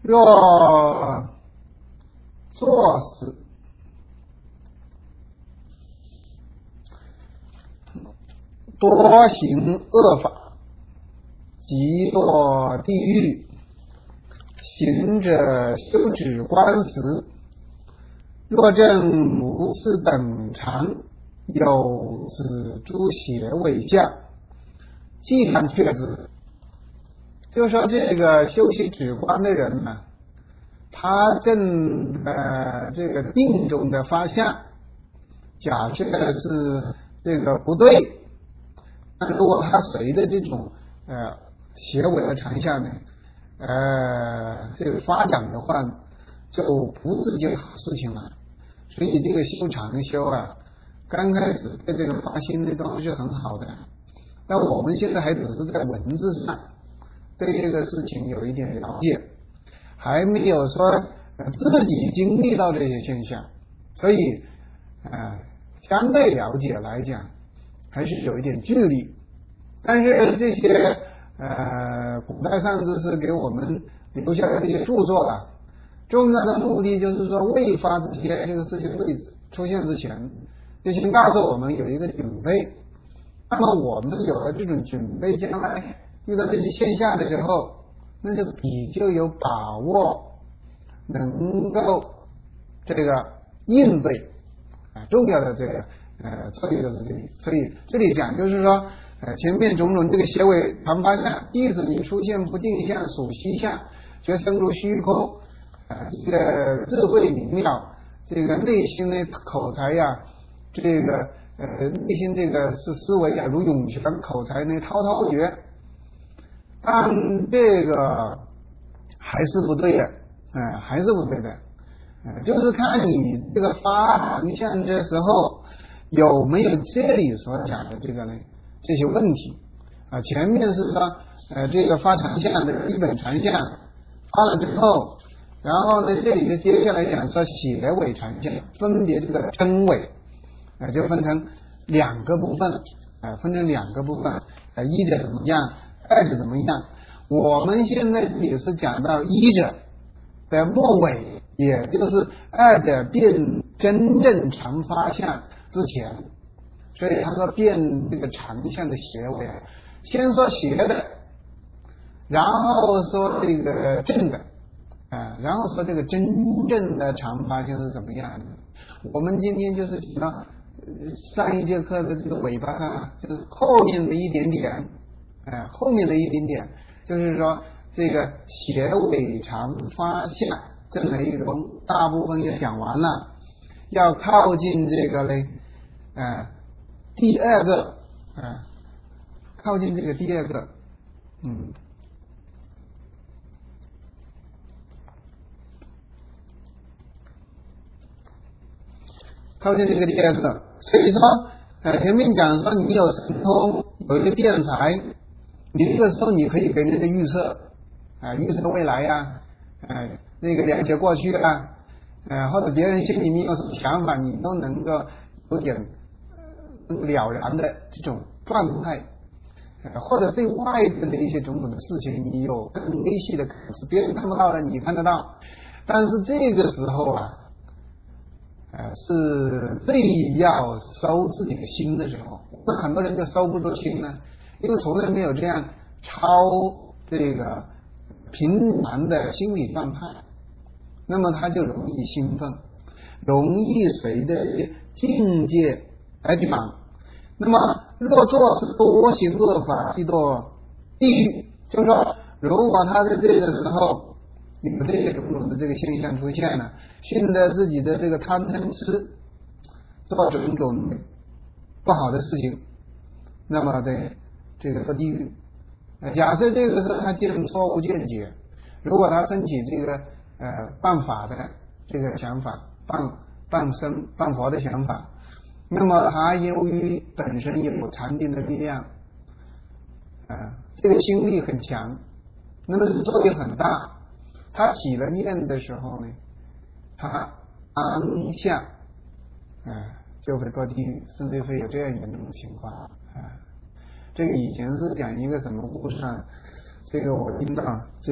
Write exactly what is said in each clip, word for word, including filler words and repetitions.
若作死多行恶法，即堕地狱。行者修止观时，若证如是等常，有此诸邪为相，既然确知。就说这个修习止观的人呢，他正呃这个定中的发相，假设是这个不对，那如果他随着这种呃邪伪的常相呢，呃这个发展的话，就不是一件好事情了。所以这个修常修啊，刚开始对这个发心的都是很好的，但我们现在还只是在文字上对这个事情有一点了解，还没有说自己经历到这些现象，所以呃相对了解来讲还是有一点距离。但是这些呃古代上知识给我们留下的这些著作啊，重要的目的就是说，未发之前，这个事情未出现之前，就先告诉我们有一个准备。那么我们有了这种准备，将来遇到这些现象的时候，那就比较有把握，能够这个应对啊。重要的这个呃策略就是这里。所以这里讲就是说，呃前面种种这个邪伪常发相，意思你出现不定相、属虚相，觉生如虚空。啊，这个智慧明了，这个内心的口才呀、啊，这个呃内心这个是思维啊如涌泉，口才呢滔滔不绝，但这个还是不对的，哎、呃，还是不对的，呃，就是看你这个发常相的时候有没有这里所讲的这个呢这些问题啊、呃。前面是说呃这个发常相的基本常相发了之后。然后呢，这里就接下来讲说邪伪常相，分别这个真伪，呃，就分成两个部分，呃，分成两个部分，呃，一者怎么样，二者怎么样。我们现在也是讲到一者的末尾，也就是二者变真正常发相之前，所以他说变这个常相的邪伪，先说邪的，然后说这个正的。啊，然后说这个真正的常发性是怎么样的？我们今天就是讲到上一节课的这个尾巴上，就是后面的一点点，哎、呃，后面的一点点，就是说这个邪伪常发相这内容大部分也讲完了，要靠近这个嘞，呃，第二个，呃，靠近这个第二个，嗯。靠近这个第二个，所以说，呃，前面讲说你有神通，有一个辩才，你这个时候你可以给人家预测，啊、呃，预测未来呀、啊，呃，那个了解过去啊，呃，或者别人心里面有什么想法，你都能够有点了然的这种状态，呃，或者对外部的一些种种的事情，你有更微细的感知，别人看不到的，你看得到，但是这个时候啊。呃，是最要收自己的心的时候，那很多人就收不住心呢，因为从来没有这样超这个平凡的心理状态，那么他就容易兴奋，容易随着境界而去忙。那么若做是多行恶法，即堕地狱。就是说，如果他在这个时候。有这些种种的这个现象出现了，顺着自己的这个贪嗔痴做种种不好的事情，那么对这个堕地狱。假设这个时候他见错误见解，如果他升起这个呃办法的这个想法，办办生办佛的想法，那么他由于本身有禅定的力量，啊、呃，这个心力很强，那么作用很大。他起了念的时候呢，他当下啊、呃、就会堕地狱，甚至会有这样严重的情况啊、呃。这个以前是讲一个什么故事啊？这个我听到这个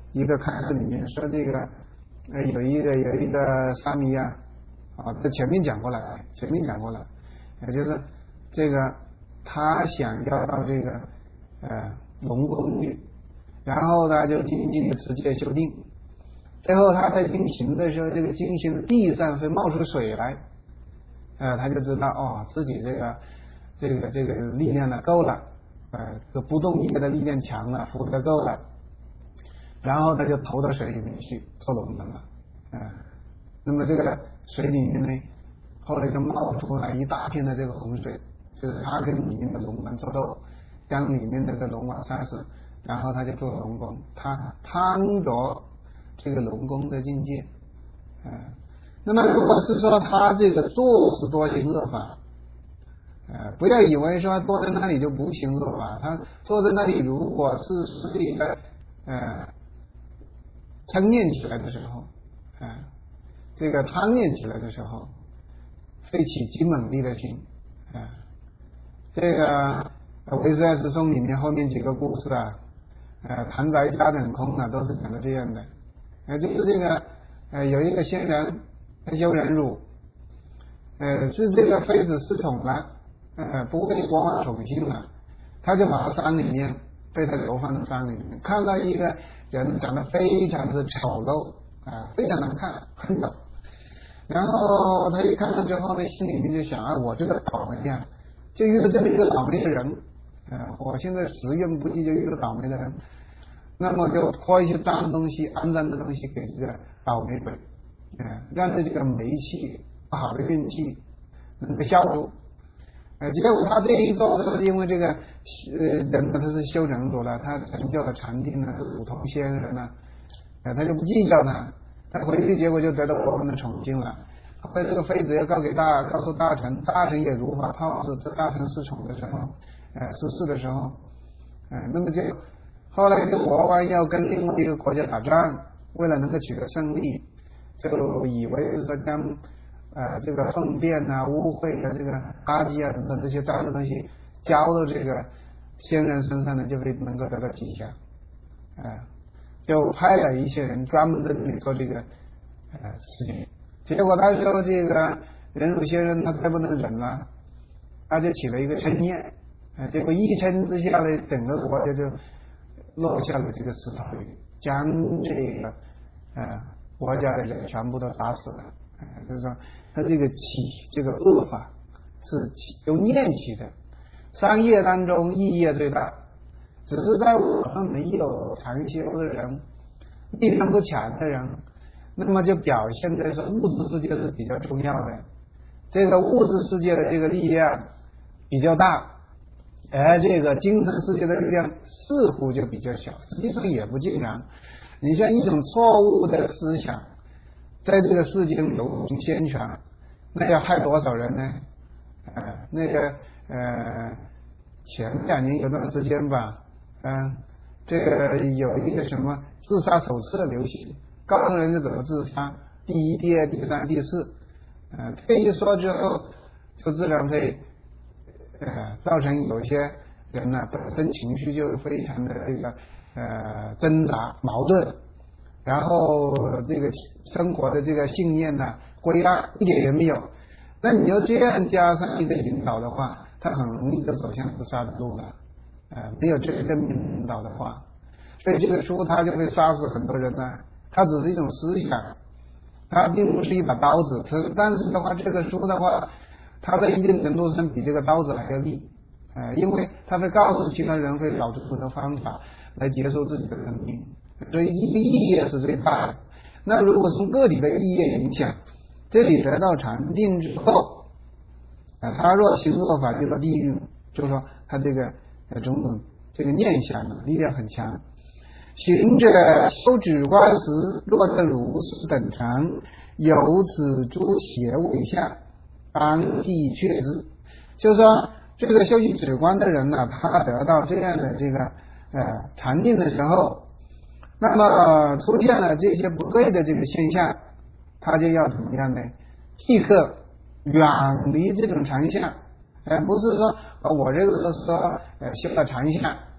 一个开示里面说这个呃有一个有一个沙弥啊啊，这前面讲过了，前面讲过了，也就是这个他想要到这个呃龙宫去，然后呢就精进的持戒修定，最后他在进行的时候，这个进行的地上会冒出水来，呃他就知道哦自己这个这个这个力量呢够了，呃这个不动业的力量强了，福德够了，然后他就投到水里面去做龙门了，啊、呃，那么这个水里面呢，后来就冒出来一大片的这个洪水，就是他跟里面的龙门作斗，将里面这个龙王杀死，然后他就做龙宫，他贪着这个龙宫的境界，啊、呃，那么如果是说他这个做是多行恶法，呃，不要以为说坐在那里就不行恶法，他坐在那里如果是是一个呃。嗔念起来的时候，啊、呃，这个贪念起来的时候，会起极猛力的心，啊、呃，这个《唯识二十颂》里面后面几个故事啊，呃，谈宅家等空啊，都是讲的这样的，呃，就是这个呃有一个仙人，他修忍辱，呃，是这个妃子失宠了，呃，不被国王宠幸了，他就跑到山里面，被他流放到山里面，看到一个人长得非常的丑陋啊，非常难看，很丑。然后他一看到之后呢，心里面就想啊，我这个倒霉呀，就遇到这么一个倒霉的人，啊，我现在时运不济，就遇到倒霉的人，那么就拖一些脏东西、肮脏的东西给这个倒霉鬼，啊，让他这个霉气、不好的运气能够消除。呃，结果他这一做，就是因为这个呃人呢，他是修忍辱了，他成就了禅定了，是普通仙人了，呃，他就不计较他，他回去结果就得到国王的宠幸了。后来这个妃子要告给大，告诉大臣，大臣也如法炮制，这大臣失宠的时候，呃，失势的时候，呃，那么就后来这个国王要跟另外一个国家打仗，为了能够取得胜利，就以为说将。呃，这个粪便啊、污秽的这个垃圾啊等等这些脏的东西浇到这个仙人身上呢，就会能够得到吉祥。啊、呃，就派了一些人专门在这里做这个呃事情。结果他说这个忍辱仙人他太不能忍了，他就起了一个嗔念，啊、呃，结果一嗔之下呢，整个国家就落下了这个石头雨，将这个呃国家的人全部都打死了。啊、呃，就是说他这个起这个恶法是起由念起的，三业当中意业最大，只是在我们没有禅修的人，力量不强的人，那么就表现在说物质世界是比较重要的，这个物质世界的这个力量比较大，而这个精神世界的力量似乎就比较小，实际上也不尽然。你像一种错误的思想在这个世间流行宣传，那要害多少人呢？呃，那个呃，前两年有段时间吧，嗯、呃，这个有一个什么自杀手册流行，告诉人家怎么自杀，第一、第二、第三、第四，呃，这一说之后，就自然会呃造成有些人呢本身情绪就非常的这个呃挣扎矛盾。然后这个生活的这个信念呢，归纳一点也没有。那你要这样加上一个引导的话，他很容易就走向自杀的路了。呃，没有这个正面引导的话，所以这个书它就会杀死很多人呢。它只是一种思想，它并不是一把刀子。但是的话，这个书的话，它在一定程度上比这个刀子还要利。呃，因为它会告诉其他人会找出不同方法来结束自己的生命。所以一个意业是最大的。那如果从个体的意业影响，这里得到禅定之后，啊，他若行恶法就到地狱，就是说他这个呃种种这个念想呢力量很强。行者修止观时，若得如是等禅，有此诸邪为相，当即确知。就是说，这个修习止观的人呢，他得到这样的这个呃禅定的时候。那么、呃、出现了这些不对的这个现象，他就要怎么样呢？即刻远离这种禅相，呃，不是说、呃、我这个是说呃修了禅相，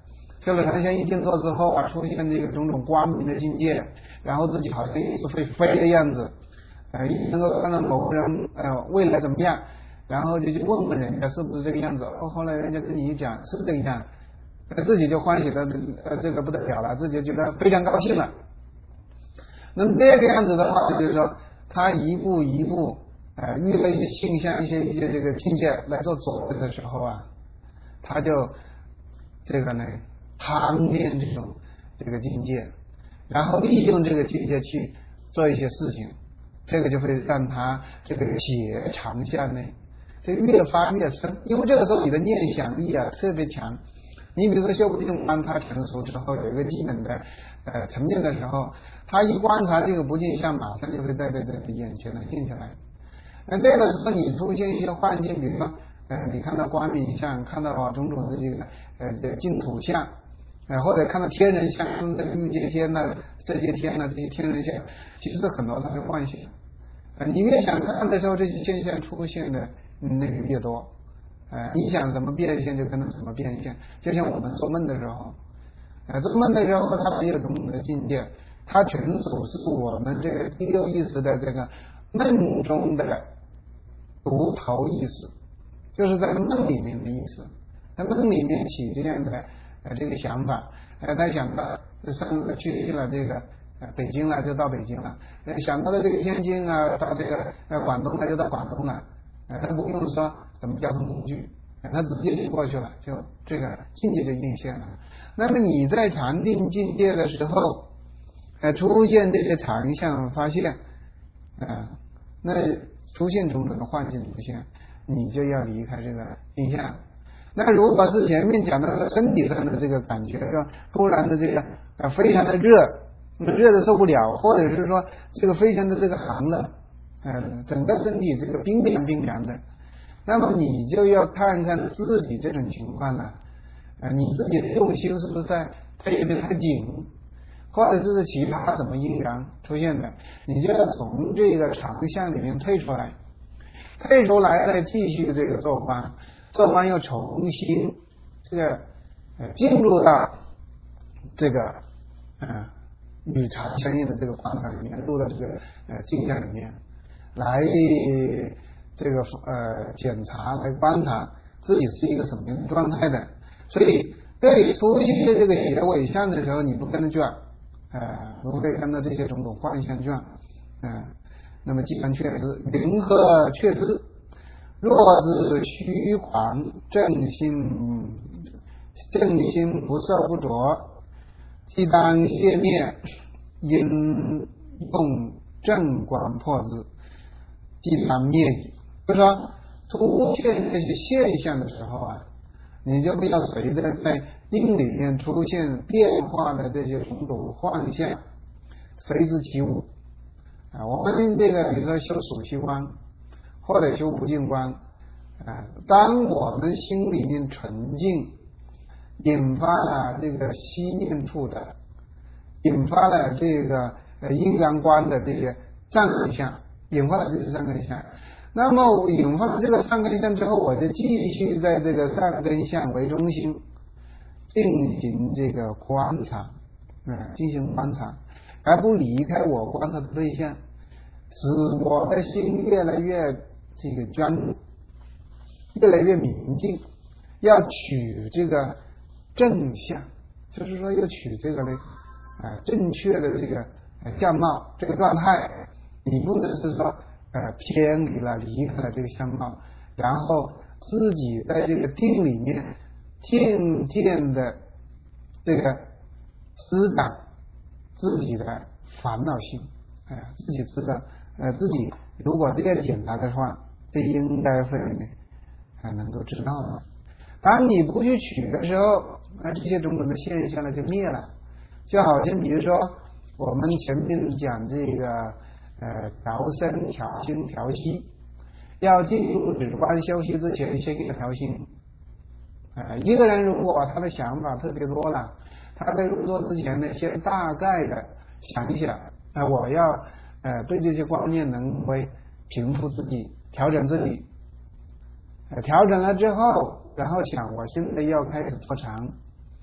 修了禅心一静坐之后啊，出现这个种种光明的境界，然后自己好像是会飞的样子，呃，能够看到某个人呃未来怎么样，然后就去问问人家是不是这个样子，哦，后来人家跟你一讲是这个样，自己就欢喜的呃这个不得了了，自己觉得非常高兴了。那么这个样子的话，就是说他一步一步呃遇到一些现象、一些一些这个境界来做佐证的时候啊，他就这个呢贪恋这种这个境界，然后利用这个境界去做一些事情，这个就会让他这个结长向内，这越发越深，因为这个时候你的念想力啊特别强。你比如说修不定观，他成熟之后有一个基本的呃沉淀的时候，他一观察这个不净相，马上就会在这个眼前呢定下来。那这个时候你出现一些幻境，比如说呃你看到光明相，看到啊种种的这个呃这净土相，呃或者看到天人相，看到欲界天呐、这些天呐、这些天人相，其实很多它是幻象。呃你越想看的时候，这些现象出现的嗯那个越多。呃，你想怎么变现就跟着怎么变现，就像我们做梦的时候，呃，做梦的时候它没有种种的境界，它纯属是我们这个第六意识的这个梦中的独头意识，就是在梦里面的意思，在梦里面起这样的呃这个想法，呃，他想到上去了这个呃北京了就到北京了，呃，想到了这个天津啊到这个呃广东了就到广东了。呃，他不用说什么交通工具，他直接就过去了，就这个境界就应现了。那么你在禅定境界的时候，呃，出现这些常相发现，呃，那出现种种的幻境出现，你就要离开这个定向。那如果是前面讲到的身体上的这个感觉，说突然的这个呃非常的热，热的受不了，或者是说这个非常的这个寒冷。呃，整个身体这个冰凉冰凉的，那么你就要看看自己这种情况了，呃，你自己的用心是不是在太有点太紧，或者是其他什么因缘出现的，你就要从这个常相里面退出来，退出来再继续这个做观，做观又重新这个呃进入到这个呃与常相应的这个观察里面，入到这个呃境界里面。来这个呃检查来观察自己是一个什么样的状态的，所以这里出现这个结尾相的时候，你不跟着转，呃，不会看到这些种种幻象转，嗯、呃，那么既然确知，云何确知？若是虚狂正心，正心不受不着，即当歇灭，应用正观破之。即当灭矣。就是说，出现这些现象的时候啊，你就不要随着在定里面出现变化的这些种种幻象，随之起舞啊。我们这个比如说修属息观，或者修不净观啊，当我们心里面纯净，引发了这个息念处的，引发了这个呃阴阳观的这些障碍相。引发了这个上根相，那么引发了这个上根相之后，我就继续在这个上根相为中心进行这个观察，嗯，进行观察，而不离开我观察的对象，使我的心越来越这个专注，越来越明净。要取这个正相，就是说要取这个呢，啊、呃，正确的这个呃相貌，这个状态。你不能是说呃偏离了离开了这个相貌，然后自己在这个定里面渐渐的这个滋长自己的烦恼心，哎、呃，自己知道呃自己如果这样检查的话，这应该会呢还能够知道的。当你不去取的时候，那这些种种的现象呢就灭了。就好像比如说我们前面讲这个。呃，调身、调心、调息，要进入止观修习之前，先要调心。呃，一个人如果他的想法特别多了，他在入座之前呢，先大概的想一想，啊、呃，我要呃对这些观念能会平复自己，调整自己。呃，调整了之后，然后想我现在要开始做禅，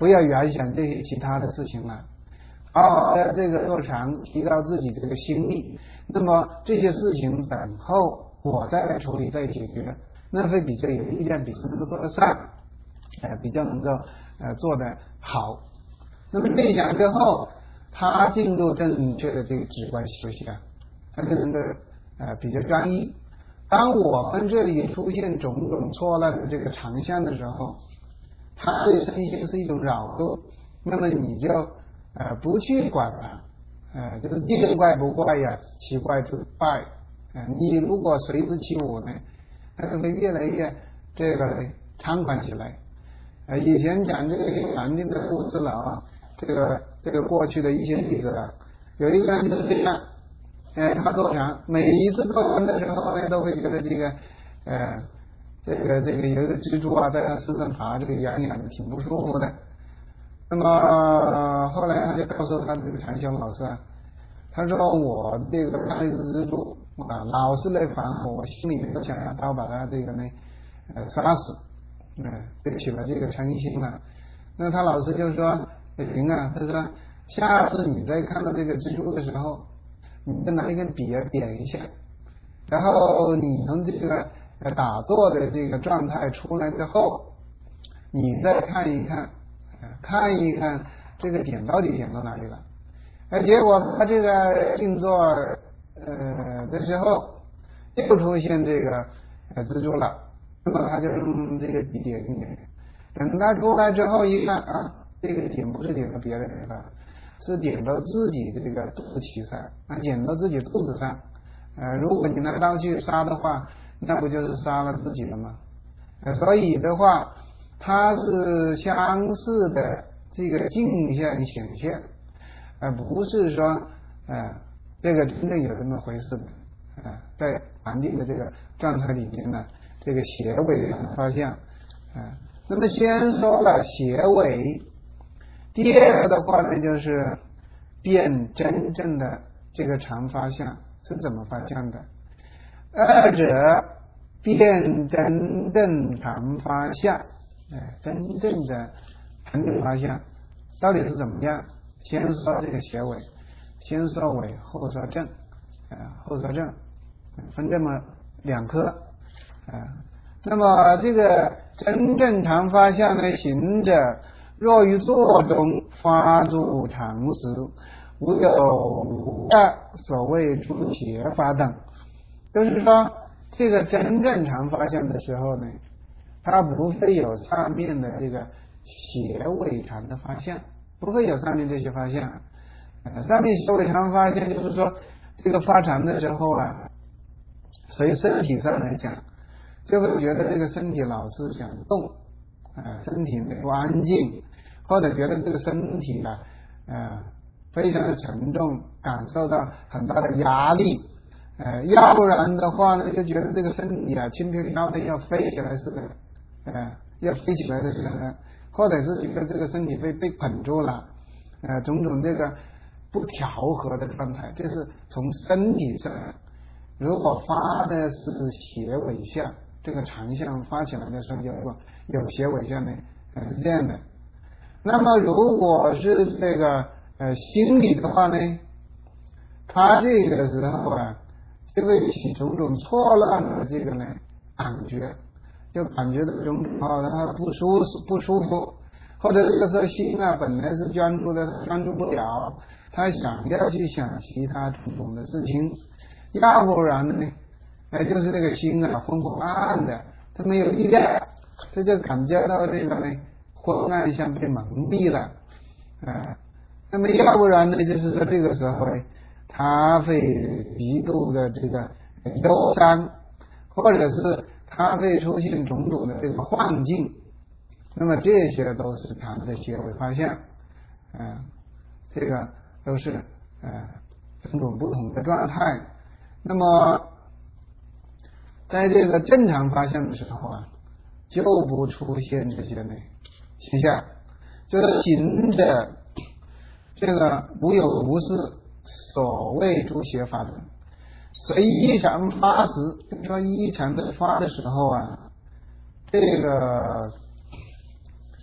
不要原想这些其他的事情了，好好的这个做禅，提高自己这个心力。那么这些事情等后我再来处理再解决，那会比较有力量，比能够做得上，呃，比较能够呃做得好。那么这样之后，他进入正确的这个直观修习啊，他就能够呃比较专一。当我们这里出现种种错乱的这个常相的时候，它对身心是一种扰动，那么你就呃不去管它，呃就是见怪不怪呀，其怪不怪。呃你如果随之起舞呢，它就会越来越这个猖狂起来。呃以前讲这个南京的故事了啊，这个这个过去的一些例子了，有一个人就是这样。呃，他做禅，每一次做禅的时候呢，都会觉得这个，呃，这个这个有一个蜘蛛啊，在他身上爬，这个痒痒的，挺不舒服的。那么、呃、后来他就告诉他这个禅修老师啊，他说我这个看一只蜘蛛啊，老是来烦我，我心里面都想让他把他这个呢，呃，杀死，呃，就起了这个嗔心了。那他老师就说行啊，他说下次你再看到这个蜘蛛的时候，你再拿一根笔点一下，然后你从这个打坐的这个状态出来之后，你再看一看，看一看这个点到底点到哪里了。哎，结果他这个静坐呃的时候，又出现这个呃蜘蛛了，那么他就用这个笔点一点，等他出来之后一看啊，这个点不是点到别的地方，是点到自己这个肚脐上，啊，点到自己肚子上。呃，如果你拿刀去杀的话，那不就是杀了自己了吗？呃，所以的话，它是相似的这个镜像显现，而、呃、不是说呃这个真正有这么回事的。呃，在禅定的这个状态里面呢，这个邪伪发相。呃，那么先说了邪伪。第二个的话呢，就是变真正的这个常发相是怎么发相的？二者变真正常发相，哎，真正的常发相到底是怎么样？先说这个邪伪，先说伪，后说正，啊，后说正，分这么两科，啊，那么这个真正常发相呢，行者若于坐中发诸常时，无有所谓诸邪法等。就是说，这个真正常发相的时候呢，它不会有上面的这个邪伪常的发相，不会有上面这些发相。呃、上面邪伪常发相就是说，这个发常的时候啊，所以身体上来讲，就会觉得这个身体老是想动，啊、呃，身体不安静。或者觉得这个身体啊，呃，非常的沉重，感受到很大的压力，呃，要不然的话呢，就觉得这个身体啊轻飘飘的要飞起来似的，呃，要飞起来的似的，或者是觉得这个身体被被捆住了，呃，种种这个不调和的状态，这是从身体上。如果发的是邪伪相，这个常相发起来的时候有有邪伪相呢，呃，是这样的。那么如果是这个呃心理的话呢，他这个时候啊，就会起种种错乱的这个呢感觉，就感觉到这种啊他不舒服不舒服，或者这个时候心啊本来是专注的，专注不了，他想要去想其他种种的事情，要不然呢，哎就是这个心啊昏昏暗暗的，他没有力量，他就感觉到这个呢。昏暗像被蒙蔽了，啊、呃，那么要不然呢，就是说这个时候呢，他会极度的这个忧伤，或者是他会出现种种的这个幻境，那么这些都是他的邪伪发相，啊、呃，这个都是呃种种不同的状态。那么在这个正常发相的时候啊，就不出现这些呢。形象就是行者这个无有无事，所谓诸邪法等，随异常发时，就说异常的发的时候啊，这个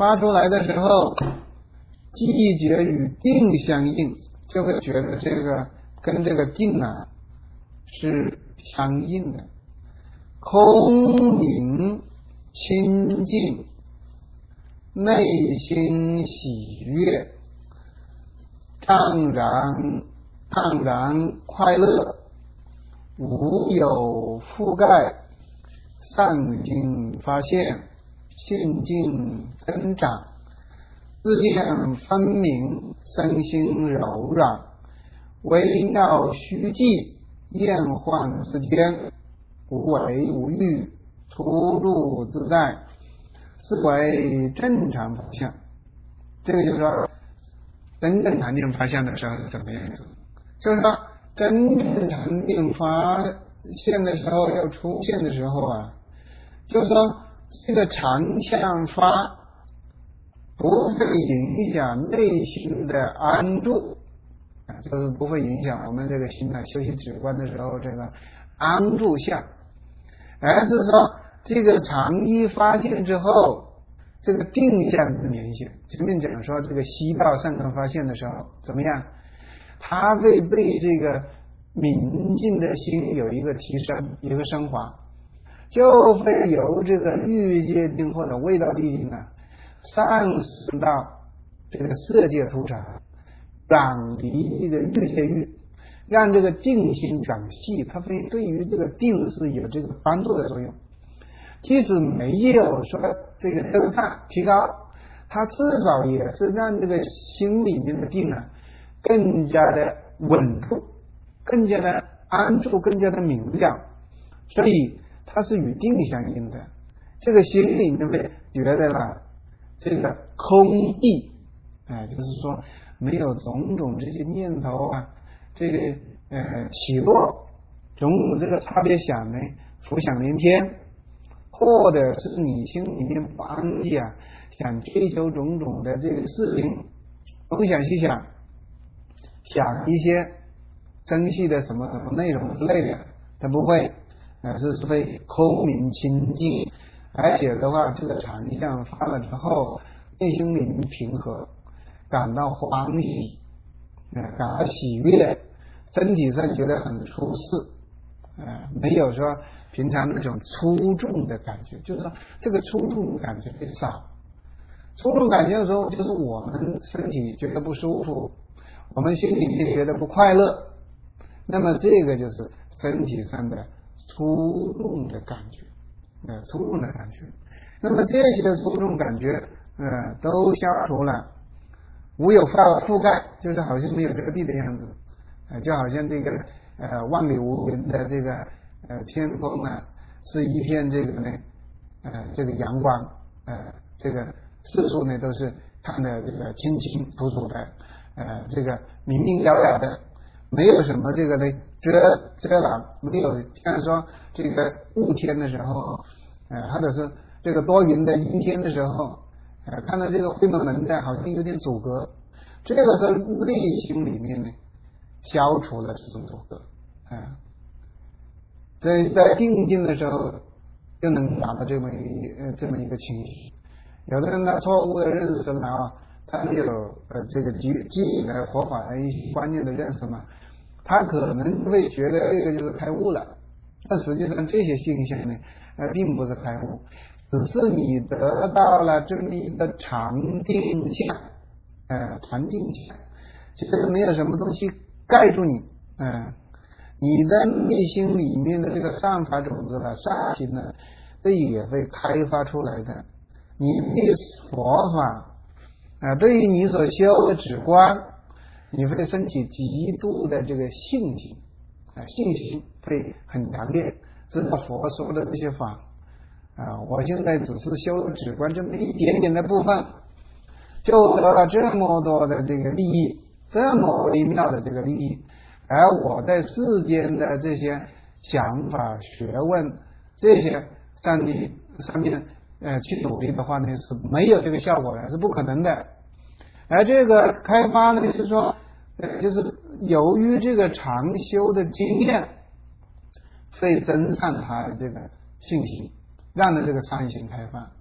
发出来的时候，季节与定相应，就会觉得这个跟这个定啊是相应的。空明清净，内心喜悦，荡然荡然快乐，无有覆盖，上进发现，性境增长，自见分明，身心柔软，微妙虚寂，厌患之间，无为无欲，出入自在，是为正常法相。这个就是说真正禅定发现的时候是怎么样子，就是说真正禅定发现的时候要出现的时候啊，就是说这个常相发不会影响内心的安住啊，就是不会影响我们这个心啊修习止观的时候这个安住相，而是说这个常一发现之后，这个定相的明显。前面讲说这个西道上根发现的时候怎么样，它会被这个明净的心有一个提升，一个升华，就会由这个欲界定或者味道地定啊上升到这个色界出场，远离这个欲界欲，让这个定心转细，它会对于这个定是有这个帮助的作用。即使没有说这个增上提高，它至少也是让这个心里面的定啊更加的稳固，更加的安住，更加的明亮，所以它是与定相应的。这个心里面会觉得了这个空寂，哎，就是说没有种种这些念头啊，这个呃起落，种种这个差别想呢，浮想联翩，或者是你心里面不安逸啊，想追求种种的这个事情，东想西想，想一些珍惜的什么什么内容之类的，它不会，呃，是是会空明清净，而且的话，这个常相发了之后，内心里面平和，感到欢喜，呃，感到喜悦，身体上觉得很舒适，呃，没有说平常那种粗重的感觉，就是说这个粗重感觉会少。粗重感觉的时候，就是我们身体觉得不舒服，我们心里面觉得不快乐，那么这个就是身体上的粗重的感觉，呃，粗重的感觉。那么这些粗重感觉，呃，都消除了，无有覆覆盖，就是好像没有遮蔽的样子，呃，就好像这个呃万里无云的这个呃天空啊，是一片这个呢，呃，这个阳光，呃，这个四处呢都是看的这个清清楚楚的，呃，这个明明了了的，没有什么这个呢遮遮挡，没有像说这个雾天的时候，呃，或者是这个多云的阴天的时候，呃，看到这个灰蒙蒙的，好像有点阻隔，这个时候内心里面呢消除了这种阻隔，啊、呃，在在定静的时候就能达到这么一呃这么一个情形。有的人他错误的认识了啊，他没有呃这个基基本的佛法的一些观念的认识嘛，他可能会觉得这个就是开悟了，但实际上这些现象呢，呃，并不是开悟，只是你得到了这么一个常定相，呃，常定相，其实没有什么东西盖住你，嗯、呃，你的内心里面的这个善法种子了，善心呢，这也会开发出来的。你对佛法啊，对于你所修的止观，你会升起极度的这个信心啊，信心会很强烈，知道佛说的这些法啊，我现在只是修止观这么一点点的部分，就得了这么多的这个利益，这么微妙的这个利益，而我在世间的这些想法、学问这些上面上面。呃，去努力的话呢，是没有这个效果的，是不可能的。而这个开发呢，是说，呃，就是由于这个长修的经验，会增上他的这个信心，让他这个善行开发。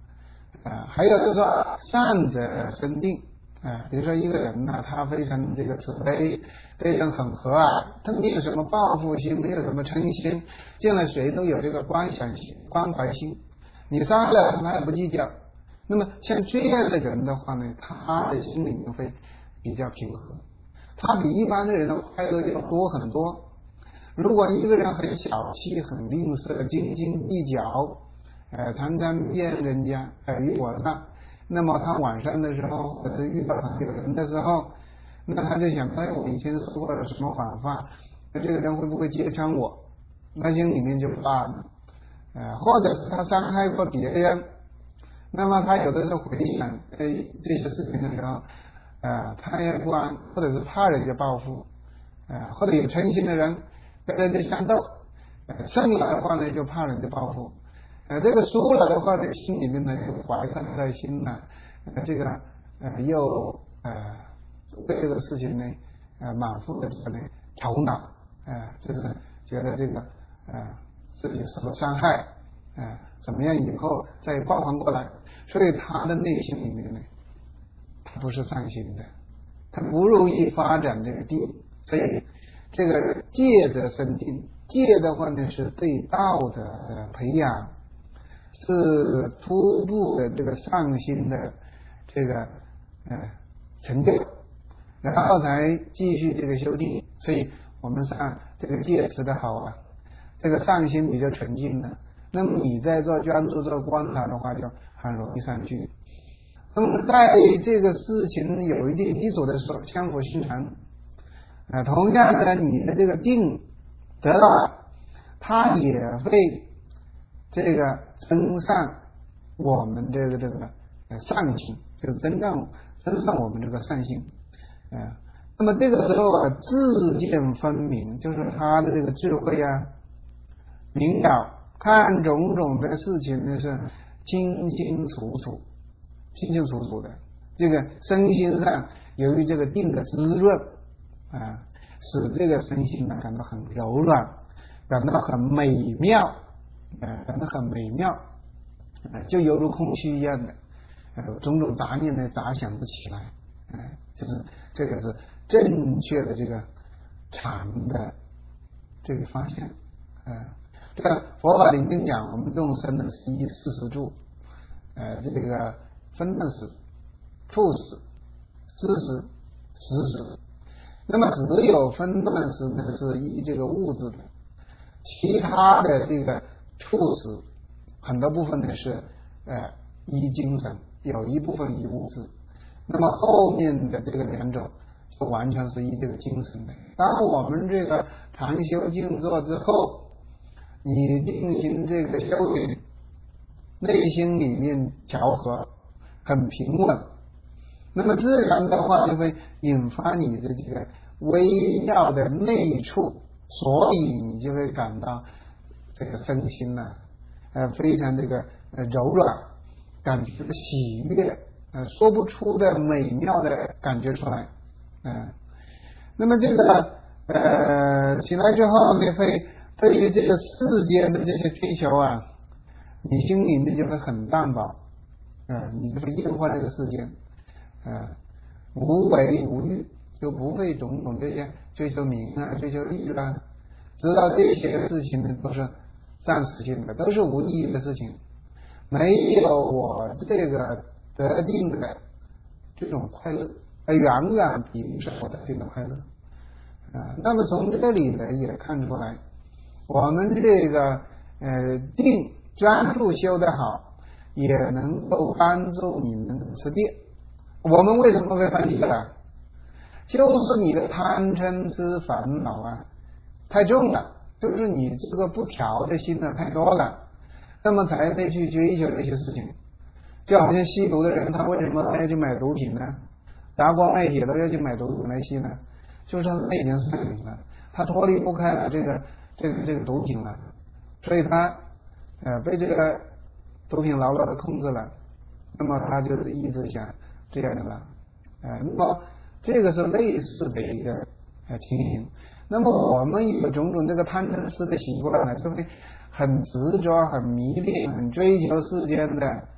啊，还有就是说善者生定啊，比如说一个人呢、啊，他非常这个慈悲，对人很和蔼，他没有什么报复心，没有什么嗔心，见了谁都有这个关想心、关怀心，你杀了他也不计较。那么像这样的人的话呢，他的心里面会比较平和，他比一般的人的快乐要多很多。如果一个人很小气、很吝啬、斤斤计较，呃，常常骗人家、尔虞我诈，那么他晚上的时候或者遇到有人的时候，那他就想，哎，我以前说过了什么谎话，那这个人会不会揭穿我？那心里面就怕了。呃，或者是他伤害过别人，那么他有的时候回想呃这些事情的时候，呃，他也不安，或者是怕人家报复，呃，或者有嗔心的人跟人家相斗，呃，胜了的话呢就怕人家报复，呃，这个输了的话呢心里面呢就怀恨在心了，呃，这个呃又呃为这个事情呢呃满腹的这个呢头脑，呃，就是觉得这个呃自己受了伤害，呃，怎么样以后再报还过来，所以他的内心里面呢，他不是善心的，他不容易发展这个定，所以这个戒则生定，戒的话呢是对道的培养，是初步的这个上心的这个呃成就，然后才继续这个修定。所以我们上这个戒持的好啊，这个上心比较纯净的，那么你在做专注做观察的话，就很容易上去。那么在这个事情有一定基础的时候，相辅相成。啊，同样的，你的这个定得到了，它也会这个增上我们这个这个善心，就是增上增上我们这个善心。啊，那么这个时候啊，智见分明，就是他的这个智慧啊，明了看种种的事情呢是清清楚楚、清清楚楚的。这个身心上由于这个定的滋润啊，使这个身心呢感到很柔软，感到很美妙，啊，感到很美妙，啊，就犹如空虚一样的，啊，种种杂念呢杂想不起来，啊，就是这个是正确的这个禅的这个方向，啊，这个佛法里面讲，我们众生的是依四十住，呃，这个分段识、处识、知识、识识。那么只有分段识呢是依这个物质的，其他的这个处识很多部分呢是呃依精神，有一部分依物质。那么后面的这个两种就完全是依这个精神的。当我们这个禅修静坐之后，你进行这个修行，内心里面调和很平稳，那么自然的话就会引发你的这个微妙的内处，所以你就会感到这个身心呢、啊，呃，非常这个呃柔软，感觉喜悦，呃，说不出的美妙的感觉出来，嗯、呃，那么这个呃起来之后呢，会对于这个世间的这些追求啊，你心里面就会很淡薄，嗯、呃，你就会厌坏这个世间。啊，无为无欲，就不会种种这些追求名啊、追求利啊，知道这些事情呢都是暂时性的，都是无意义的事情，没有我这个得定的这种快乐，远远比不上我得定的快乐啊。那么从这里呢也看出来，我们这个呃定专注修得好，也能够帮助你能持定。我们为什么会犯戒啊？就是你的贪嗔痴烦恼啊太重了，就是你这个不调的心呢太多了，那么才会去追求这些事情。就好像吸毒的人，他为什么要去买毒品呢？达官卖铁都要去买毒品来吸呢？就是他已经上瘾了，他脱离不开了这个这个这个毒品了，所以他呃被这个毒品牢牢的控制了，那么他就是一直想这样的了，呃，那么这个是类似的一个呃情形。那么我们有种种这个贪嗔痴的习惯呢，就会很执着、很迷恋、很追求世间的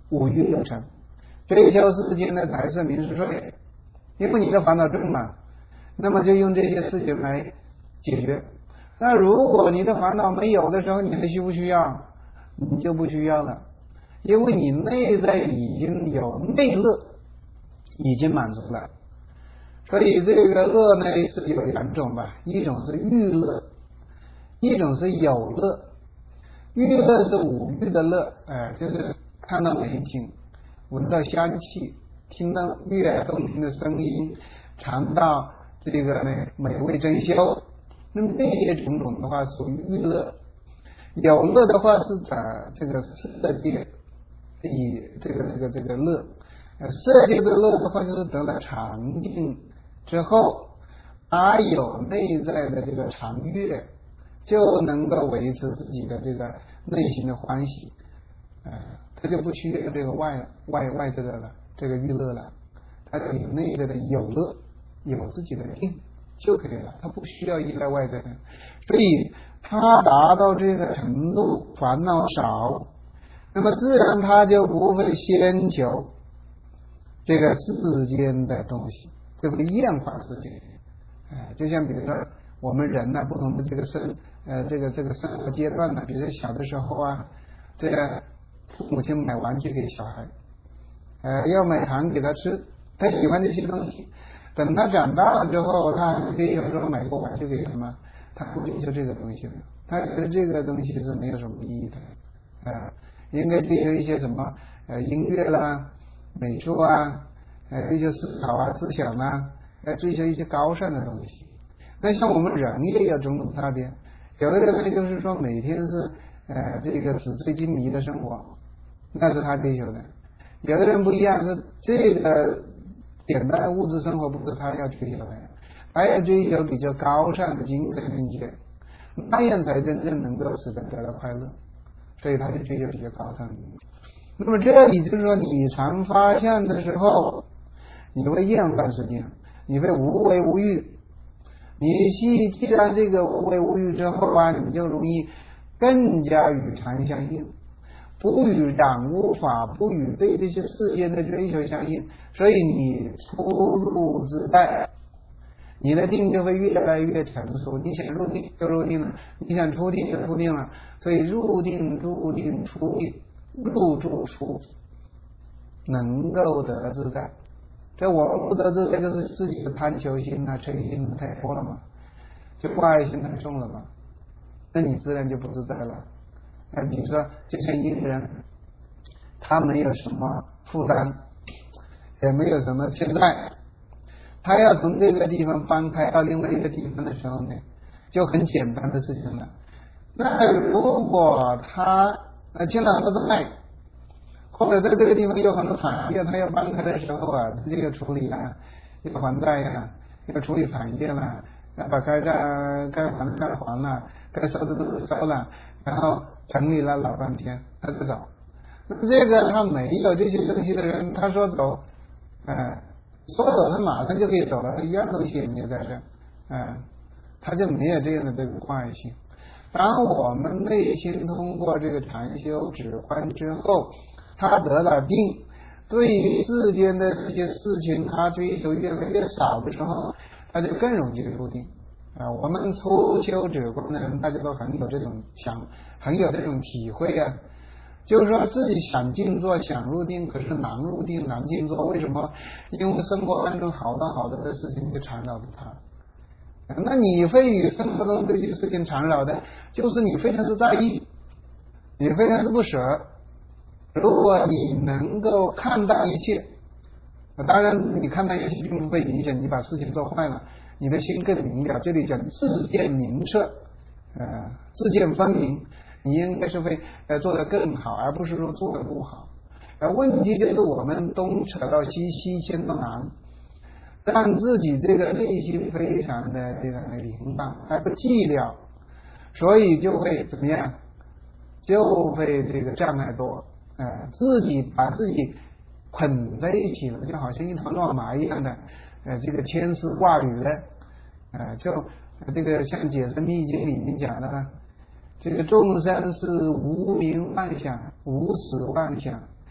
五欲六尘，追求世间的财色名食睡，因为你的烦恼重嘛，那么就用这些事情来解决。那如果你的烦恼没有的时候，你还需不需要？你就不需要了，因为你内在已经有内乐，已经满足了。所以这个乐呢是有两种吧，一种是欲乐，一种是有乐。欲乐是五欲的乐，哎，就是看到美景，闻到香气，听到悦耳动听的声音，尝到这个呢美味珍馐。那么这些种种的话属于欲乐。有乐的话是在这个色界以这个这个这个乐，色界的乐的话就是得了禅定之后，他有内在的这个常悦，就能够维持自己的这个内心的欢喜，呃，他就不需要这个外外外在的了这个娱乐了，他有内在的有乐，有自己的定就可以了，他不需要依赖外在的，所以他达到这个程度，烦恼少，那么自然他就不会先求这个世间的东西，就会厌烦世间。哎，就像比如说我们人呢、啊，不同的这个生呃这个这个生活阶段呢，比如说小的时候啊，这个父母亲买玩具给小孩，呃要买糖给他吃，他喜欢这些东西。等他长大了之后，他可以有时候买个玩具给他吗？他不追求这个东西了，他觉得这个东西是没有什么意义的，呃，应该追求一些什么呃音乐啦、美术啊，呃追求思考啊、思想啊。来追求一些高尚的东西。那像我们人也有种种差别，有的人呢就是说每天是呃这个纸醉金迷的生活，那是他追求的；有的人不一样，是这个简单的物质生活不是他要追求的，他要追求比较高尚的精神境界，那样才真正能够使得得到快乐，所以他就追求比较高尚的。那么这里就是说，你常发现的时候，你会厌烦世间。你会无为无欲，你既既然这个无为无欲之后啊，你就容易更加与禅相应，不与染污法，不与对这些世间的追求相应，所以你出入自在，你的定就会越来越成熟。你想入定就入定了，你想出定就出定了，所以入定入定出定，入住出能够得自在。这我们不得自在，就是自己的贪求心啊、嗔心太多了嘛，就挂碍心太重了嘛，那你自然就不自在了。那比如说，就像一个人，他没有什么负担，也没有什么欠债，他要从这个地方搬开到另外一个地方的时候呢，就很简单的事情了。那如果他呃欠了很多债，或者在这个地方有很多产业，他要搬开的时候啊，这个处理啊，要还债呀，要处理产业了，要把该债该还的债还了，该收的都收了，然后整理了老半天，他就走。那这个他没有这些东西的人，他说走，呃，说走他马上就可以走了，他一样东西也没有在这，呃，他就没有这样的这个关系。当我们内心通过这个禅修止观之后，他得了定，对于世间的这些事情他追求越来越少的时候，他就更容易入定啊。我们初修止观的人，大家都很有这种想，很有这种体会啊。就是说自己想静坐想入定，可是难入定难静坐，为什么？因为生活当中好多好多的事情就缠绕着他。那你会与生活中这些事情缠绕的，就是你非常的在意，你非常的不舍。如果你能够看淡一切，当然你看淡一切并不会影响你把事情做坏了，你的心更明了。这里讲自见明澈，呃，自见分明，你应该是会呃做得更好，而不是说做得不好。呃，问题就是我们东扯到西，西牵到南，让自己这个内心非常的这个凌荡，还不寂寥，所以就会怎么样？就会这个障碍多。呃，自己把自己捆在一起了，就好像一团乱麻一样的，呃，这个牵丝挂缕的，呃，就这个像《解释密经》里面讲的呢，这个众生是无名妄想，无始妄想，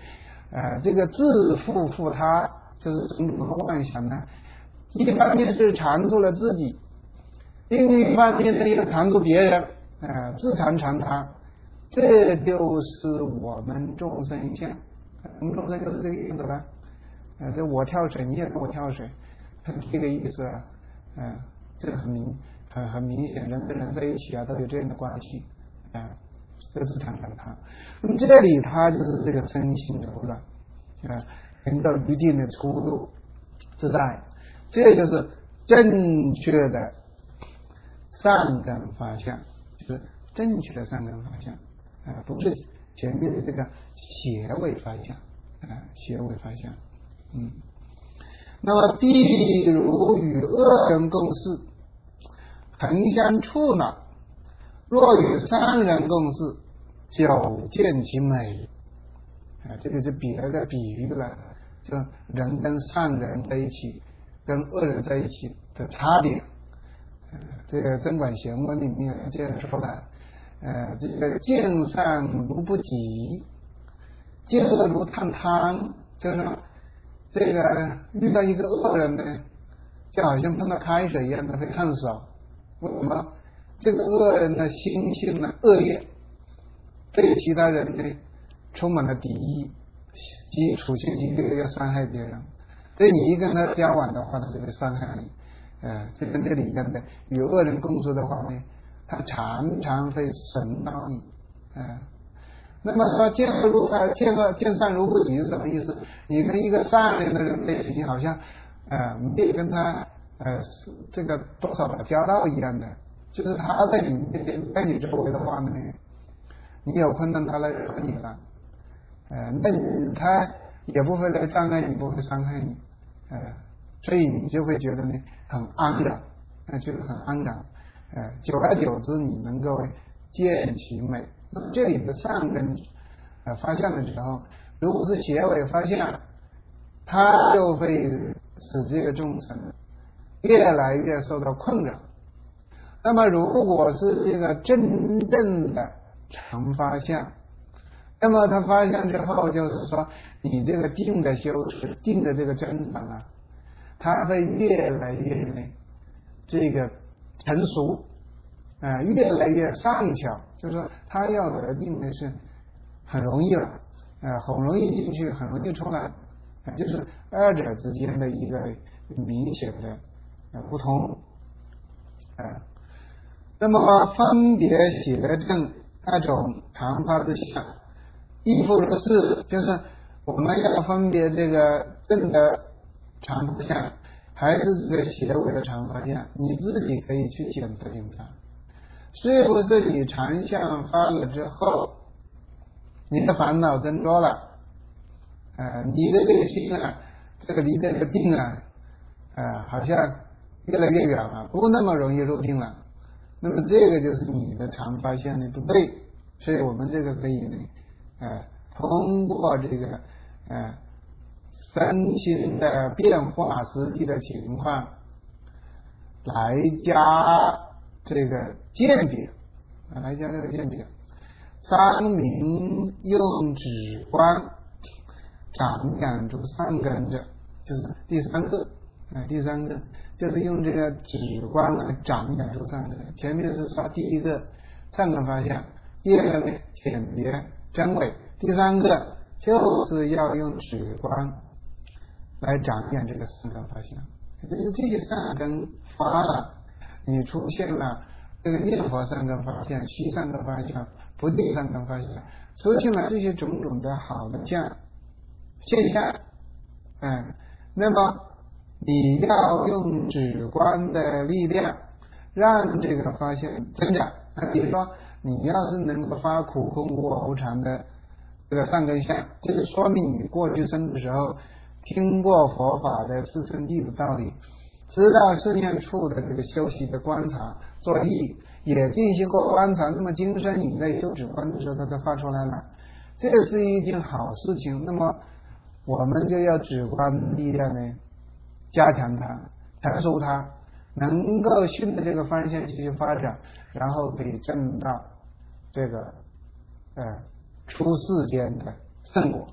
呃，这个自负负他，就是种种的妄想呢，一方面是缠住了自己，另一方面呢又缠住别人，呃，自缠缠他，这就是我们众生相。我们众生就是这个意思了。呃，这我跳水，你也跟我跳水，这个意思啊。嗯、呃，这个很明很很明显，人跟人在一起啊，都有这样的关系啊。呃这自缠缠他，那么这里他就是这个身心柔软啊，能够一定的出入自在，这就是正确的善根法相，就是正确的善根法相啊，不是前面的这个邪伪法相啊，邪伪法相。嗯，那么譬如与恶人共事，恒相处呢，若与善人共事，久见其美啊，这个就比了个比喻了，就人跟善人在一起，跟恶人在一起的差别。呃、这个《增广贤文》里面这样说的，呃，这个见善如不及，见恶如探汤，就是说这个遇到一个恶人呢，就好像碰到开水一样的会看少。为什么？这个恶人的心性呢恶劣，对其他人呢充满了敌意，基础性一个要伤害别人，所以你一跟他交往的话，他就会伤害你。呃，就跟这里面的与恶人共处的话呢，他常常会损到你。呃，那么说见恶如呃见恶见善如不及是什么意思？你跟一个善良的人在一起，好像呃没有跟他呃这个多少打交道一样的，就是他在你面前在你周围的话呢，你有困难他来惹你了，呃，那你他也不会来障碍你，不会伤害你，呃，所以你就会觉得呢很安然，呃，就是很安然，呃，久而久之你能够见其美。那么这里的善根呃发现的时候，如果是邪伪发现，它就会使这个众生越来越受到困扰。那么如果是这个真正的常发现，那么他发现之后，就是说你这个定的修持，定的这个增长啊，它会越来越呢这个成熟，啊、呃，越来越上巧，就是说他要得定的是很容易了，啊、呃，很容易进去，很容易出来，啊、呃，就是二者之间的一个明显的呃不同，啊、呃，那么分别邪正那种常发之相，亦复如是，就是我们要分别这个正的常发相，还是这个邪伪的常发相，你自己可以去检测检查。是不是你常相发了之后，你的烦恼增多了，呃，你的这个心啊，这个离这个定啊，呃，好像越来越远了，不那么容易入定了。那么这个就是你的常发现的不对，所以我们这个可以呢，呃，通过这个呃身心的变化实际的情况来加这个鉴别，啊，来加这个鉴别。三明用止观长养出善根者，就是第三个，啊，第三个就是用这个止观来长养出善根。前面是说第一个善根发现，第二个呢鉴别真伪，第三个就是要用止观来长养这个善根发现。就是这些善根发了，你出现了这个念佛善根发现、虚善根发现、不定善根发现，出现了这些种种的好的现现象，嗯，那么你要用止观的力量，让这个发现增长。比如说，你要是能够发苦空无我无常的这个善根相，这就说明你过去生的时候听过佛法的四圣谛的道理，知道四念处的这个修习的观察作意，也进行过观察，那么今生你在修止观的时候它就发出来了，这是一件好事情。那么我们就要止观力量呢加强它，成熟它，能够顺着这个方向继续发展，然后可以证到这个呃出世间的圣果，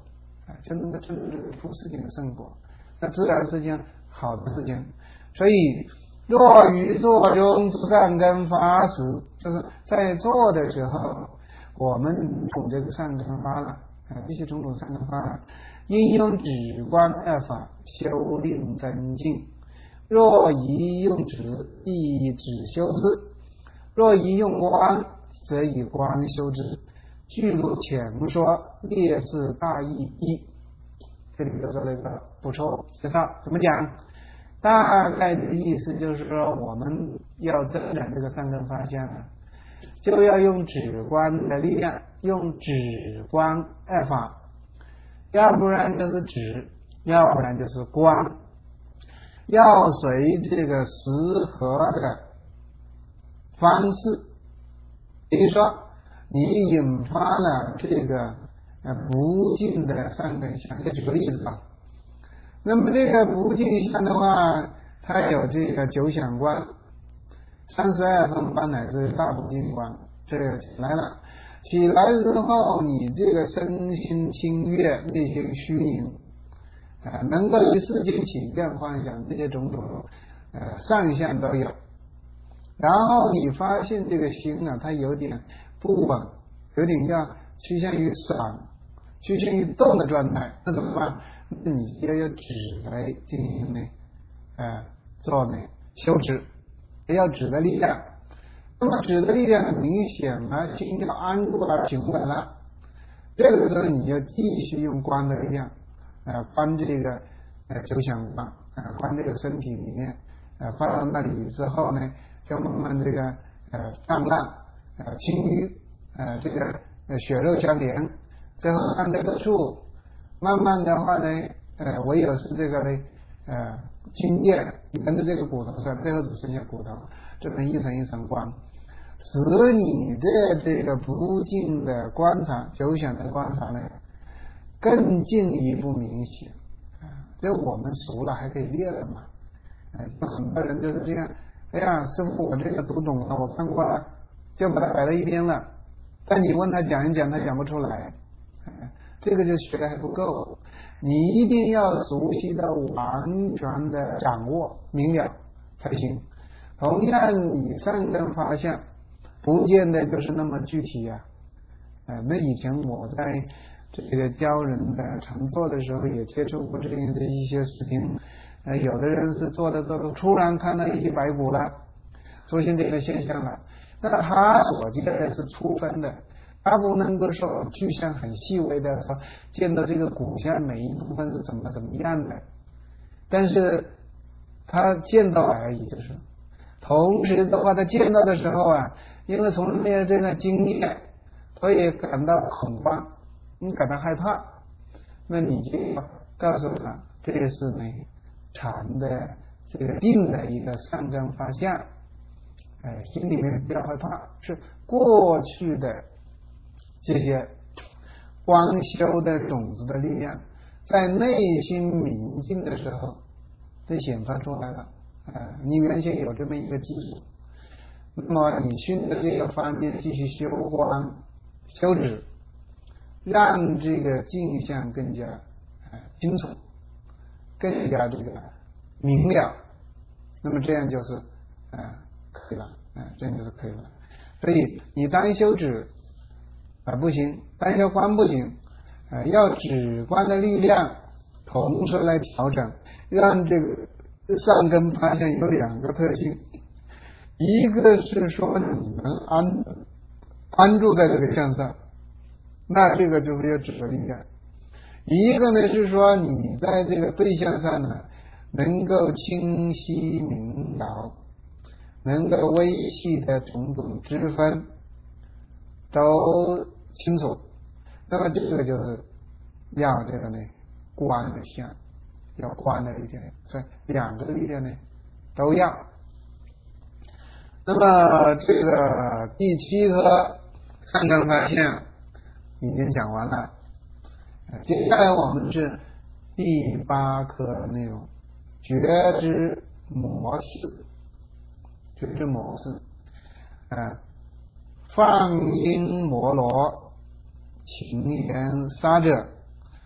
啊，就能够证这个出世间的圣果，那自然是件好的事情。所以若于做中之善根发时，就是在做的时候，我们从这个善根发了啊，这些种种善根发了，应用止观二法修令增进。若宜用止，亦止修之；若宜用观，则以观修之。据如前说，列是大意一。这里就做了一个补充介绍，怎么讲？大概的意思就是说，我们要增长这个善根发现了，就要用止观的力量，用止观二法，要不然就是止，要不然就是观，要随这个适合的方式。比如说，你引发了这个呃不净的善根相，就举个例子吧。那么这个不净相的话，它有这个九想观、三十二分观乃至大不净观，这个起来了。起来之后，你这个身心清悦，内心虚宁，啊、呃，能够于世间起见幻想，这些种种呃善相都有。然后你发现这个心啊，它有点不稳，有点要趋向于散、趋向于动的状态，那怎么办？那你就要止来进行呢，呃，做呢修止，要止的力量。那么止的力量很明显了，心要安住了、平稳了，这个时候你就继续用观的力量，呃，观这个呃九想观，呃，观这个身体里面，呃，放到那里之后呢，就慢慢这个呃泛滥、呃清淤、呃这个呃血肉相连，最后看这个处，慢慢的话呢，呃唯有是这个呢，呃筋液沿着这个骨头上，最后只剩下骨头，这么一层一层观，使你的这个不净的观察、九想的观察呢，更进一步明显。啊，这我们熟了还可以练了嘛。哎，很多人就是这样。哎呀，师傅，我这个读懂了，我看过了，就把它摆在一边了。但你问他讲一讲，他讲不出来。哎，这个就学的还不够。你一定要熟悉到完全的掌握明了才行。同样，你善根发现不见得就是那么具体呀、啊。呃，那以前我在这个教人的常做的时候，也接触过这样的一些事情。呃，有的人是做的做的，突然看到一些白骨了，出现这个现象了。那他所见的是粗分的，他不能够说具象很细微的说见到这个骨相每一部分是怎么怎么样的，但是他见到而已，就是。同时的话，他见到的时候啊，因为从没有这个经验，所以感到恐慌，你感到害怕，那你就要告诉他，这个是呢禅的这个定的一个善根发现，哎，心里面不要害怕，是过去的这些光修的种子的力量，在内心明净的时候，就显发出来了。呃，你原先有这么一个基础，那么你循着这个方面继续修观、修止，让这个镜像更加呃清楚，更加这个明了，那么这样就是呃可以了，呃这样就是可以了。所以你单修止啊、呃、不行，单修观不行，呃要止观的力量同时来调整，让这个善根发现有两个特性，一个是说你能安安住在这个相上，那这个就是要止的力量；一个呢是说你在这个对象上呢能够清晰明了，能够微细的种种之分都清楚，那么这个就是要这个呢观的相，要观的力量，所以两个力量呢都要。那么这个第七颗善根发现已经讲完了，接下来我们是第八颗内容，觉知模式，觉知模式，啊，放音摩罗，情言杀者，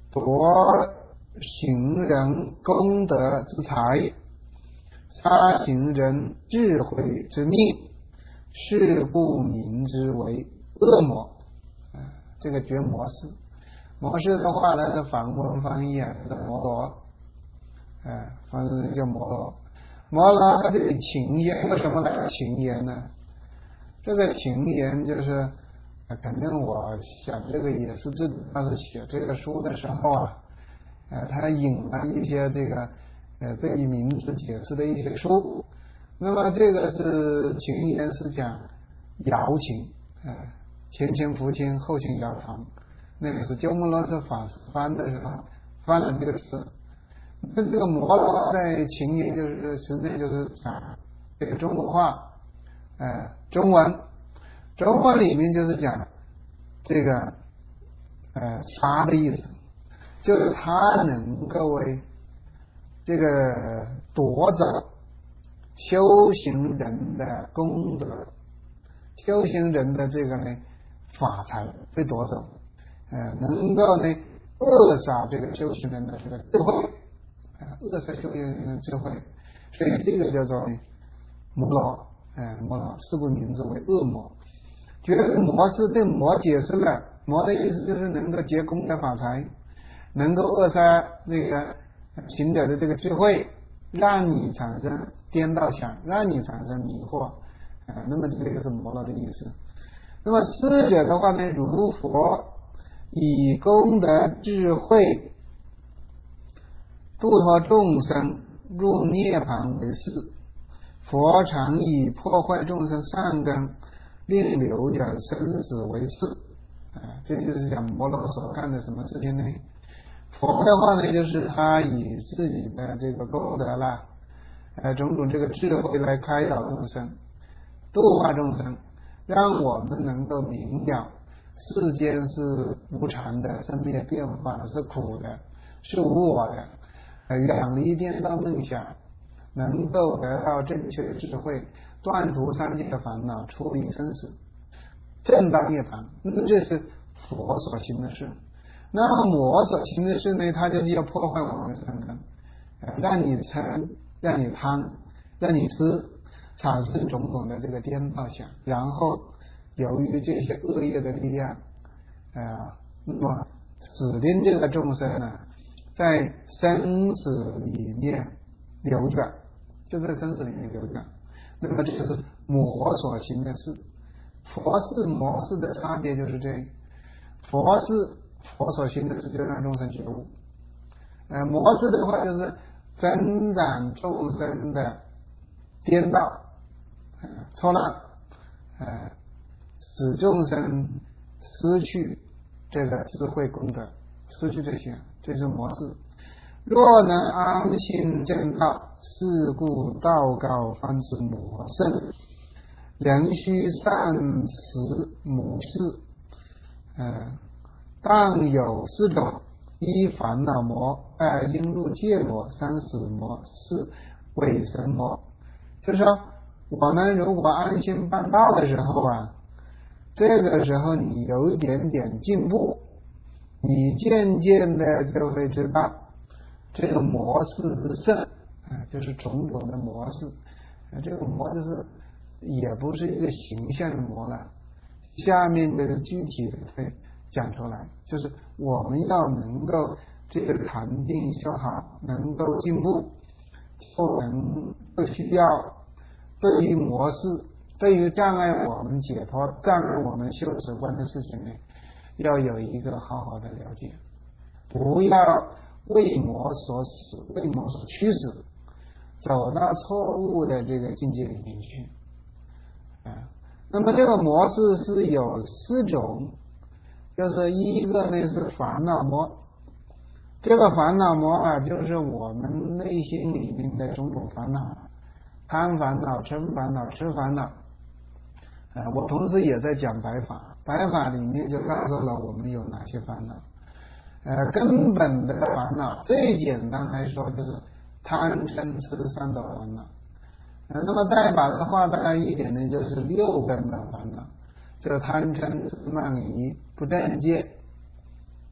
夺行人功德之财，杀行人智慧之命，是故名之为恶魔。啊，这个绝魔式，魔式的话呢，梵文翻译啊是摩罗，哎，翻译叫摩罗。摩罗它这里情言，为什么来情言呢？这个情言就是，肯定我想这个也是自己当时写这个书的时候啊，呃，他引了一些这个呃对于名字解释的一些书。那么这个是情言是讲瑶琴，呃，前秦福清后秦瑶堂，那个是鸠摩罗什法师翻的时候翻了这个词。那这个摩罗在情言就是实际就是讲这个中国话，呃，中文，中文里面就是讲这个呃杀的意思，就是他能够为这个夺走修行人的功德，修行人的这个呢法财被夺走，呃，能够呢扼杀这个修行人的这个智慧，呃，扼杀修行人的智慧，所以这个叫做摩罗，呃，摩罗，是故名字为恶魔。觉得魔是对魔解释了，魔的意思就是能够结功德法财，能够扼杀那个行者的这个智慧，让你产生颠倒想，让你产生迷惑，呃，那么这个是魔罗的意思。那么师者的话呢，如佛以功德智慧度脱众生入涅槃为事，佛常以破坏众生善根，令流转生死为事。啊，这就是讲摩罗所干的什么事情呢？佛的话呢，就是他以自己的这个功德啦，呃，种种这个智慧来开导众生，度化众生，让我们能够明了世间是无常的，生命的变化是苦的，是无我的，呃，远离颠倒梦想，能够得到正确的智慧，断除三界的烦恼，出离生死，正当涅槃，这是佛所行的事。那么魔所行的事呢，它就是要破坏我们的善根，让你贪，让你贪，让你吃，产生种种的这个颠倒想，然后由于这些恶业的力量，呃，那么使令这个众生呢，在生死里面流转，就在生死里面流转。那么这就是魔所行的事。佛是魔是的差别就是这个，佛是佛所行的事，就让众生觉悟。呃，魔是的话就是增长众生的颠倒、呃、错乱，呃，使众生失去这个智慧功德，失去这些，这是魔事。若能安心正道，是故道高方知魔圣。人须善持母事，呃，但有四种：一烦恼魔，二因入界魔，三死魔，四鬼神魔。就是说，我们如果安心办道的时候啊，这个时候你有一点点进步，你渐渐的就会知道这个模式之胜，啊，就是种种的模式，啊，这个模就是也不是一个形象的模了，下面的具体的会讲出来，就是我们要能够这个禅定修好，能够进步，就能不需要对于模式，对于障碍我们解脱、障碍我们修持观的事情呢，要有一个好好的了解，不要为魔所使，为魔所驱使，走到错误的这个境界里面去。啊，那么这个模式是有四种，就是一个呢是烦恼魔，这个烦恼魔啊，就是我们内心里面的种种烦恼，贪烦恼、嗔烦恼、痴烦恼。呃，我同时也在讲白法，白法里面就告诉了我们有哪些烦恼。呃，根本的烦恼，最简单来说就是贪嗔痴三种烦恼。呃，那么再把它画大一点呢，就是六根的烦恼，就是贪嗔痴慢疑不正见。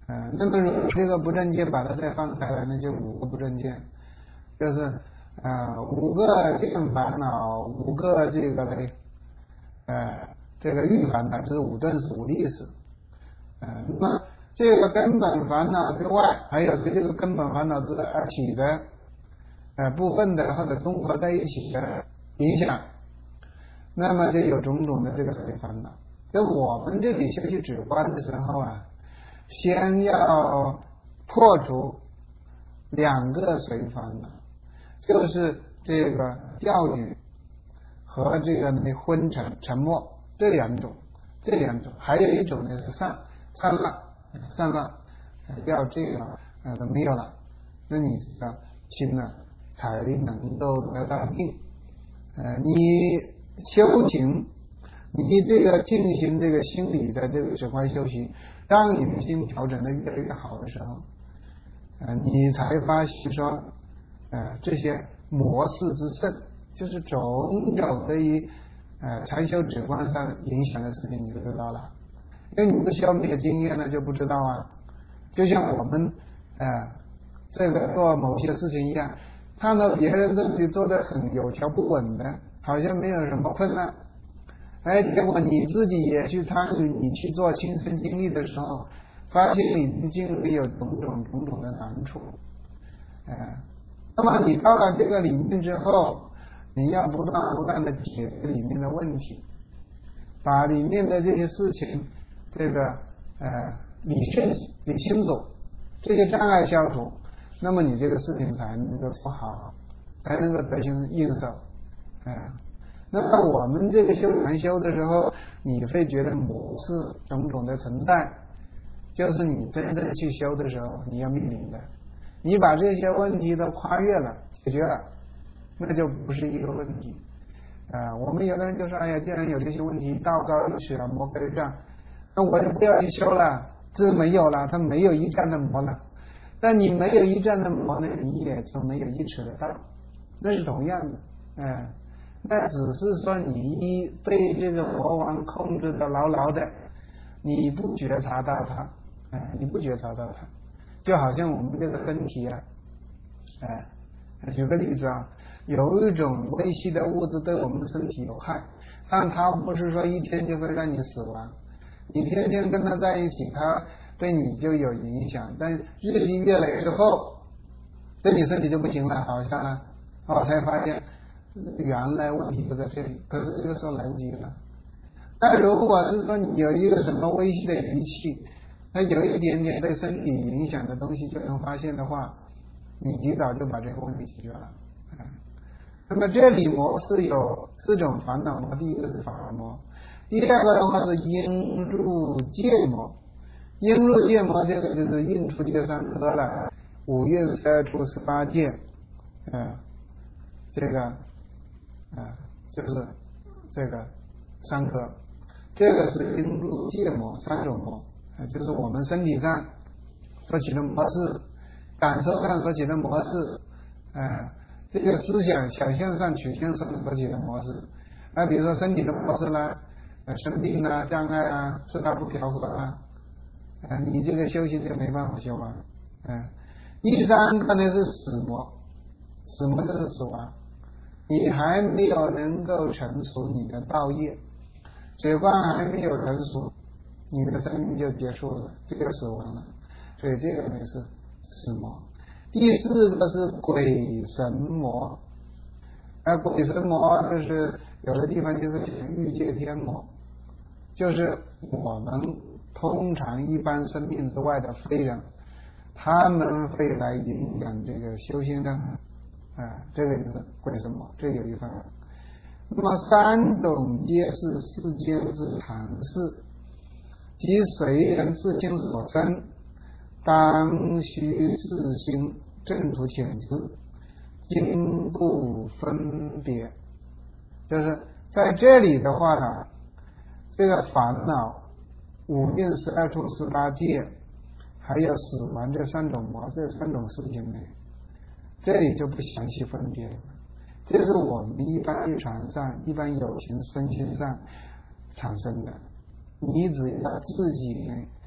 呃，那么如果这个不正见把它再放开来，那就五个不正见，就是呃五个见烦恼，五个这个嘞，呃这个欲烦恼，就是五顿是五力是，呃那么这个根本烦恼之外，还有是这个根本烦恼之而起的呃部分的或者综合在一起的影响，那么就有种种的这个随烦恼。在我们这里修习止观的时候啊，先要破除两个随烦恼，就是这个钓鱼和这个昏沉沉默这两种，这两种，还有一种呢是散散乱，散乱，要这个呃都没有了，那你的心呢才能够得到定。呃，你修行，你这个进行这个心理的这个止观修行，当你的心调整的越来越好的时候，呃，你才发现说，呃，这些模式之胜，就是种种的于呃禅修止观上影响的事情，你就知道了。因为你不修没有经验呢，就不知道啊。就像我们呃这个做某些事情一样，看到别人这里做得很有条不紊的，好像没有什么困难，哎，结果你自己也去参与，你去做亲身经历的时候，发现你经历有种种种种的难处，哎，那么你到了这个里面之后，你要不断不断的解决里面的问题，把里面的这些事情，这个呃理顺理清楚，这些障碍消除，那么你这个事情才能够做好，才能够得心应手，哎、呃。那么我们这个修禅修的时候，你会觉得模式种种的存在，就是你真正去修的时候你要面临的，你把这些问题都跨越了解决了，那就不是一个问题啊、呃。我们有的人就说，哎呀，既然有这些问题，道高一尺，魔高一丈，那我就不要去修了，这没有了，它没有一丈的魔了。但你没有一丈的魔呢，你也就没有一尺的道，那是同样的，哎、呃。那只是说你被这个魔王控制的牢牢的，你不觉察到它，哎，你不觉察到它，就好像我们这个身体啊，哎，举个例子啊，有一种微细的物质对我们的身体有害，但它不是说一天就会让你死亡，你天天跟它在一起，它对你就有影响，但日积月累之后，对你身体就不行了，好像呢，我才发现。原来问题不在这里，可是这个时候来不及了。那如果是说你有一个什么微细的仪器，它有一点点对身体影响的东西就能发现的话，你及早就把这个问题解决了。那么这里模式有四种烦恼魔，第一个是法魔，第二个的话是应入界魔，应入界魔这个就是应出界三科了，五蕴十二处十八界，嗯，这个。啊，就是这个三科，这个是应入界魔三种魔，啊，就是我们身体上所起的模式，感受上所起的模式，啊，这个思想想象上取向上所起的模式，啊，比如说身体的模式啦，呃，生病啦、障碍啊、四大不调和啊，啊，你这个修行就没办法修啊，啊，第三个呢是死魔，死魔就是死亡。你还没有能够成熟你的道业，止观还没有成熟，你的生命就结束了，这个死亡了，所以这个呢是死魔。第四个是鬼神魔，而鬼神魔就是有的地方就是欲界天魔，就是我们通常一般生命之外的非人，他们会来影响这个修行的。啊，这个就是鬼神魔，这有一分。那么三种皆是世间之常事，即随人自心所生，当须自心正除浅知，经不分别。就是在这里的话呢，这个烦恼、五蕴十二处十八界，还有死亡这三种魔，这三种事情呢。这里就不详细分别了，这是我们一般日常上、一般有情身心上产生的。你只要自己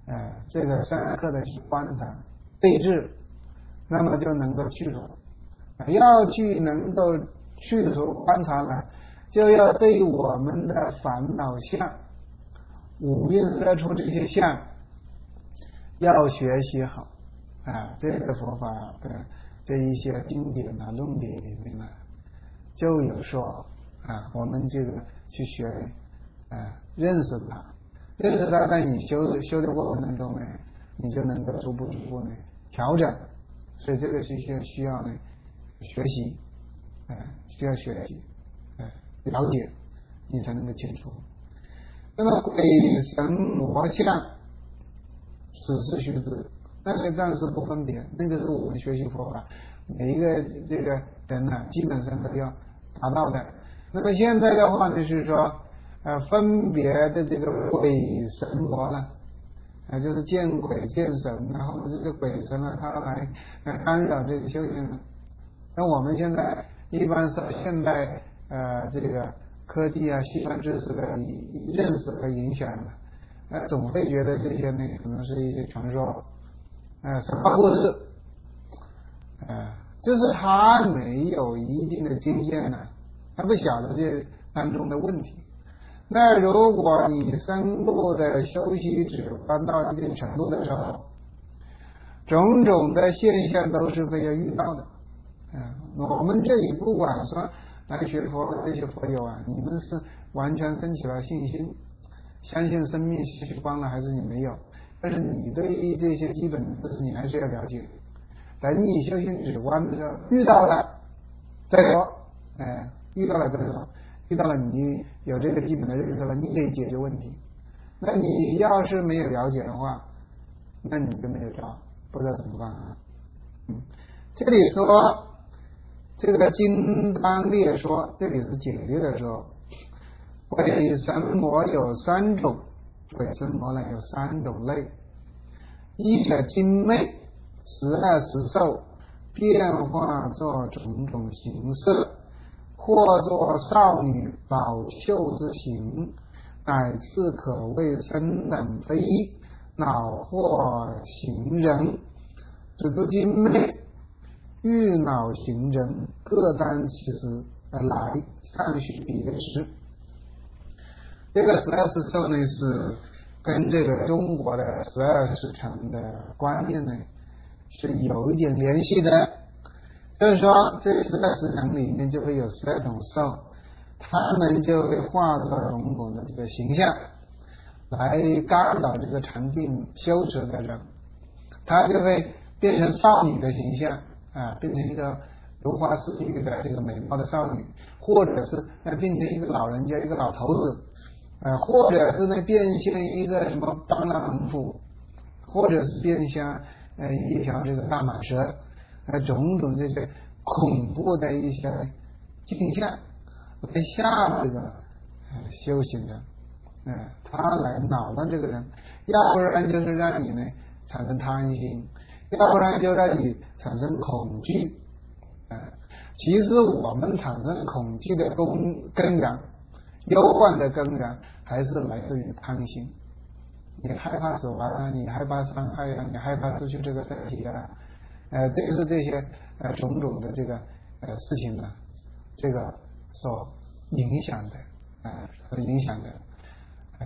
呃，这个深刻的去观察对峙，那么就能够去除。要去能够去除观察呢，就要对我们的烦恼相、五蕴色出这些相要学习好啊。这个佛法的这一些经典啊、论点里面呢，就有说啊，我们这个去学啊，认识它，认识它，在你修修的过程当中呢，你就能够逐步逐步呢调整。所以这个是需要需要呢学习，哎、呃，需要学习，哎、呃，了解，你才能够清楚。那么鬼神魔相，此是虚字，那个暂时不分别，那个是我们学习佛法每一个这个人呢、啊，基本上都要达到的。那么现在的话呢，是说，呃，分别的这个鬼神魔呢。啊，就是见鬼见神，然后这个鬼神呢，他来来干扰这个修行人。那我们现在一般是现代呃这个科技啊、西方知识的认识和影响的，呃，总会觉得这些呢可能是一些传说，呃，什么不是？呃，就是他没有一定的经验呢，他不晓得这当中的问题。那如果你深入的修习止观到一定程度的时候，种种的现象都是会要遇到的。嗯，我们这里不管说来学佛的这些佛友啊，你们是完全升起了信心，相信生命是虚光了，还是你没有？但是你对于这些基本知识你还是要了解。等你修行止观的时候遇到了再说，哎，遇到了再说。遇到了你有这个基本的认识了，你可以解决问题。那你要是没有了解的话，那你就没有招，不知道怎么办啊。嗯，这里说这个金刚列说，这里是解释的说，鬼神魔有三种，鬼神魔呢有三种类，一者精魅，时来时受，变化作种种形式。或作少女宝秀之形，乃至可谓生等非，恼或行人，只不精魅，欲恼行人，各当其时而来，尚许别时。这个十二时受呢，是跟这个中国的十二时辰的观念呢是有一点联系的。就是说，这十二时辰里面就会有十二种兽，他们就会化作种种的这个形象，来干扰这个禅定修持的人。他就会变成少女的形象啊，变成一个如花似玉的这个美貌的少女，或者是变成一个老人家，一个老头子，呃，或者是呢变现一个什么螳螂猛虎，或者是变相呃一条这个大蟒蛇。呃，种种这些恐怖的一些镜像来吓这个呃修行人，呃，他来恼乱这个人，要不然就是让你呢产生贪心，要不然就让你产生恐惧。呃，其实我们产生恐惧的根根源，忧患的根源还是来自于贪心。你害怕死亡啊，你害怕伤害啊，你害怕失去这个身体啊。呃，这是这些呃种种的这个呃事情呢，这个所影响的，呃，所影响的，呃，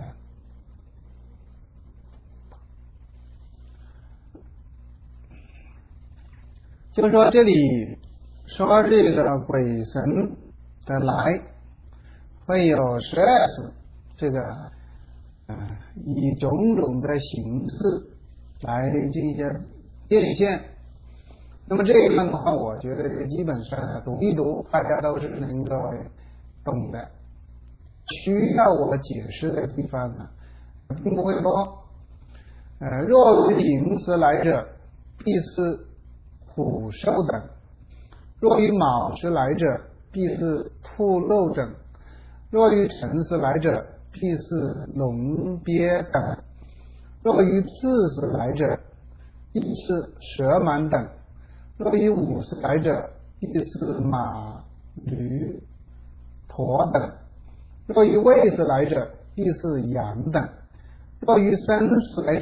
就说这里说这个鬼神的来会有十二时，这个呃以种种的形式来进行变现。那么这一段的话，我觉得基本上读一读，大家都是能够懂的。需要我解释的地方呢，并不会多。呃，若于寅时来者，必是虎兽等；若于卯时来者，必是兔肉等；若于辰时来者，必是龙鳖等；若于巳时来者，必是蛇蟒等。若于午时来者，必是马、驴、驼等；若于未时来者，必是羊等；若于申时来者，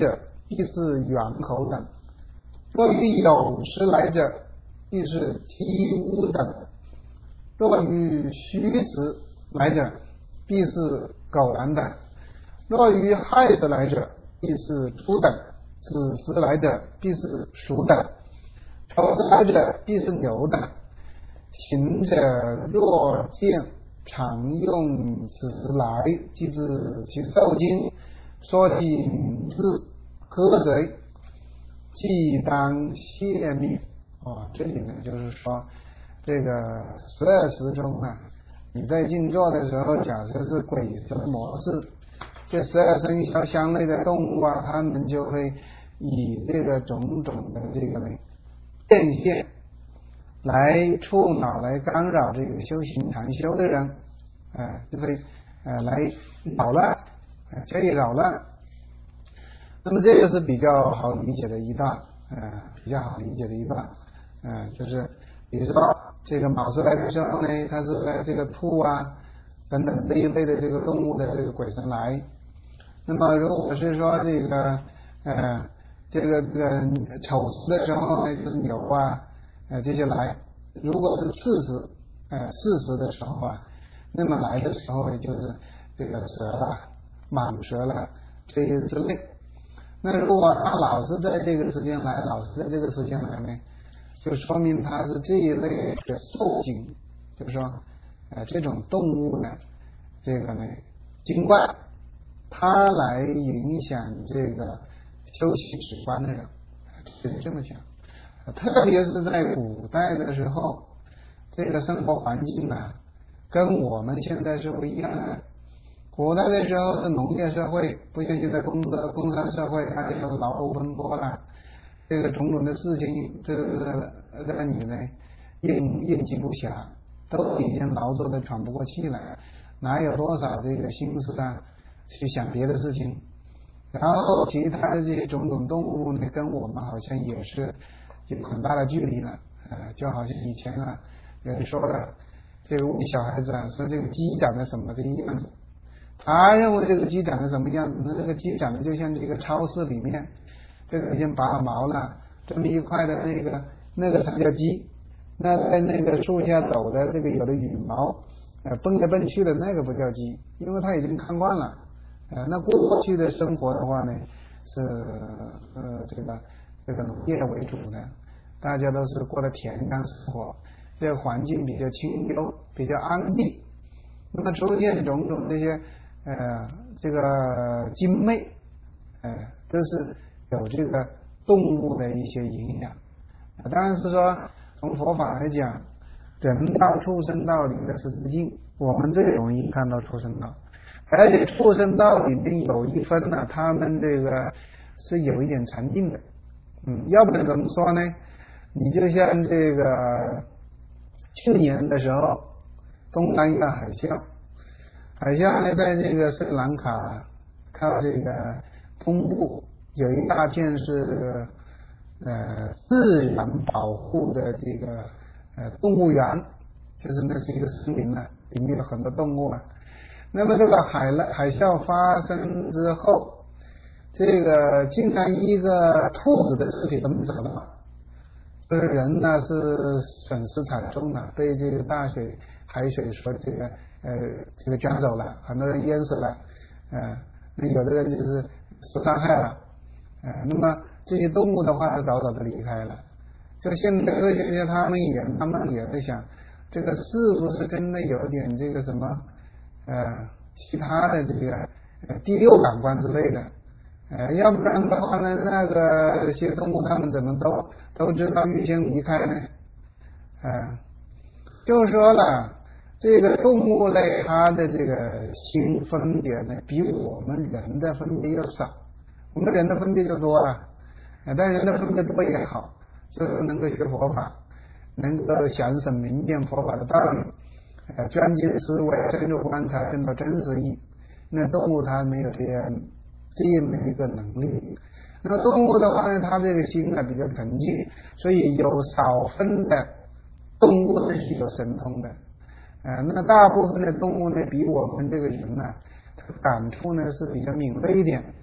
必是猿猴等；若于有时来者，必是鸡乌等；若于虚时来者，必是狗狼等；若于亥时来者，必是猪等；子时来者，必是鼠等；丑时来者，必是牛等。行者若见常用此时来，即知其受经，说其名字，喝贼，即当谢命。哦，这里呢就是说，这个十二时中啊，你在静坐的时候，假设是鬼神模式，这十二生肖相类的动物啊，他们就会以这个种种的这个变现来触恼、来干扰这个修行禅修的人，呃，就会呃来扰乱，呃，加以扰乱。那么这个是比较好理解的一段，呃，比较好理解的一段，呃，就是比如说这个卯时来的时候呢，它是在这个兔啊等等这一类的这个动物的这个鬼神来。那么如果是说这个呃这个这个丑时的时候呢，就是牛啊。呃，这些来，如果是巳时，呃，巳时的时候啊，那么来的时候呢，就是这个蛇了、蟒蛇了这些之类。那如果他老是在这个时间来，老是在这个时间来呢，就说明他是这一类的兽精，就是说，呃，这种动物呢，这个呢，精怪，它来影响这个修习止观的人，是这么讲。特别是在古代的时候，这个生活环境啊，跟我们现在是不一样的。古代的时候是农业社会，不像现在工作工商社会，大家都劳碌奔波了，这个种种的事情，这个让你呢应应急不暇，都已经劳作的喘不过气来，哪有多少这个心思啊去想别的事情？然后其他的这些种种动物呢，跟我们好像也是有很大的距离了，呃，就好像以前啊，有人说了，这个问小孩子啊，说这个鸡长得什么这个样子，他认为这个鸡长得什么样子，那这个鸡长得就像这个超市里面这个已经拔了毛了这么一块的那个那个才叫鸡，那在那个树下走的这个有的羽毛呃蹦来蹦去的那个不叫鸡，因为他已经看惯了，呃，那过去的生活的话呢，是呃这个这个农业为主的，大家都是过的田园生活，这个环境比较清幽，比较安静。那么出现种种这些呃这个精魅，呃都是有这个动物的一些影响。当然是说从佛法来讲，人道、畜生道里的是不尽，我们最容易看到畜生道，而且畜生道里面有一分呢，他们这个是有一点禅定的，嗯，要不然怎么说呢？你就像这个去年的时候，东南亚海啸，海啸呢在这个斯里兰卡靠这个东部有一大片是呃自然保护的这个呃动物园，就是那是一个森林啊，里面有很多动物啊。那么这个海海啸发生之后，这个竟然一个兔子的尸体都没找到，这个人呢是损失惨重的，被这个大水海水所这个呃这个卷走了，很多人淹死了，呃，那有的人就是受伤害了，呃，那么这些动物的话，早早的离开了。就现在科学家他们也他们也在想，这个是不是真的有点这个什么呃其他的这个呃第六感官之类的。呃，要不然的话呢，那个这些动物它们怎么都都知道预先离开呢？呃，就说了，这个动物类它的这个心分别呢，比我们人的分别要少，我们人的分别就多了。呃，但人的分别多也好，就是能够学佛法，能够详审明辨佛法的道理，呃，专精思维，深入观察，见到真实义。那动物它没有这样。这么一个能力，那么动物的话呢，它这个心啊比较沉静，所以有少分的动物呢是有神通的，呃，那大部分的动物呢比我们这个人呢、啊，它感触呢是比较敏锐一点，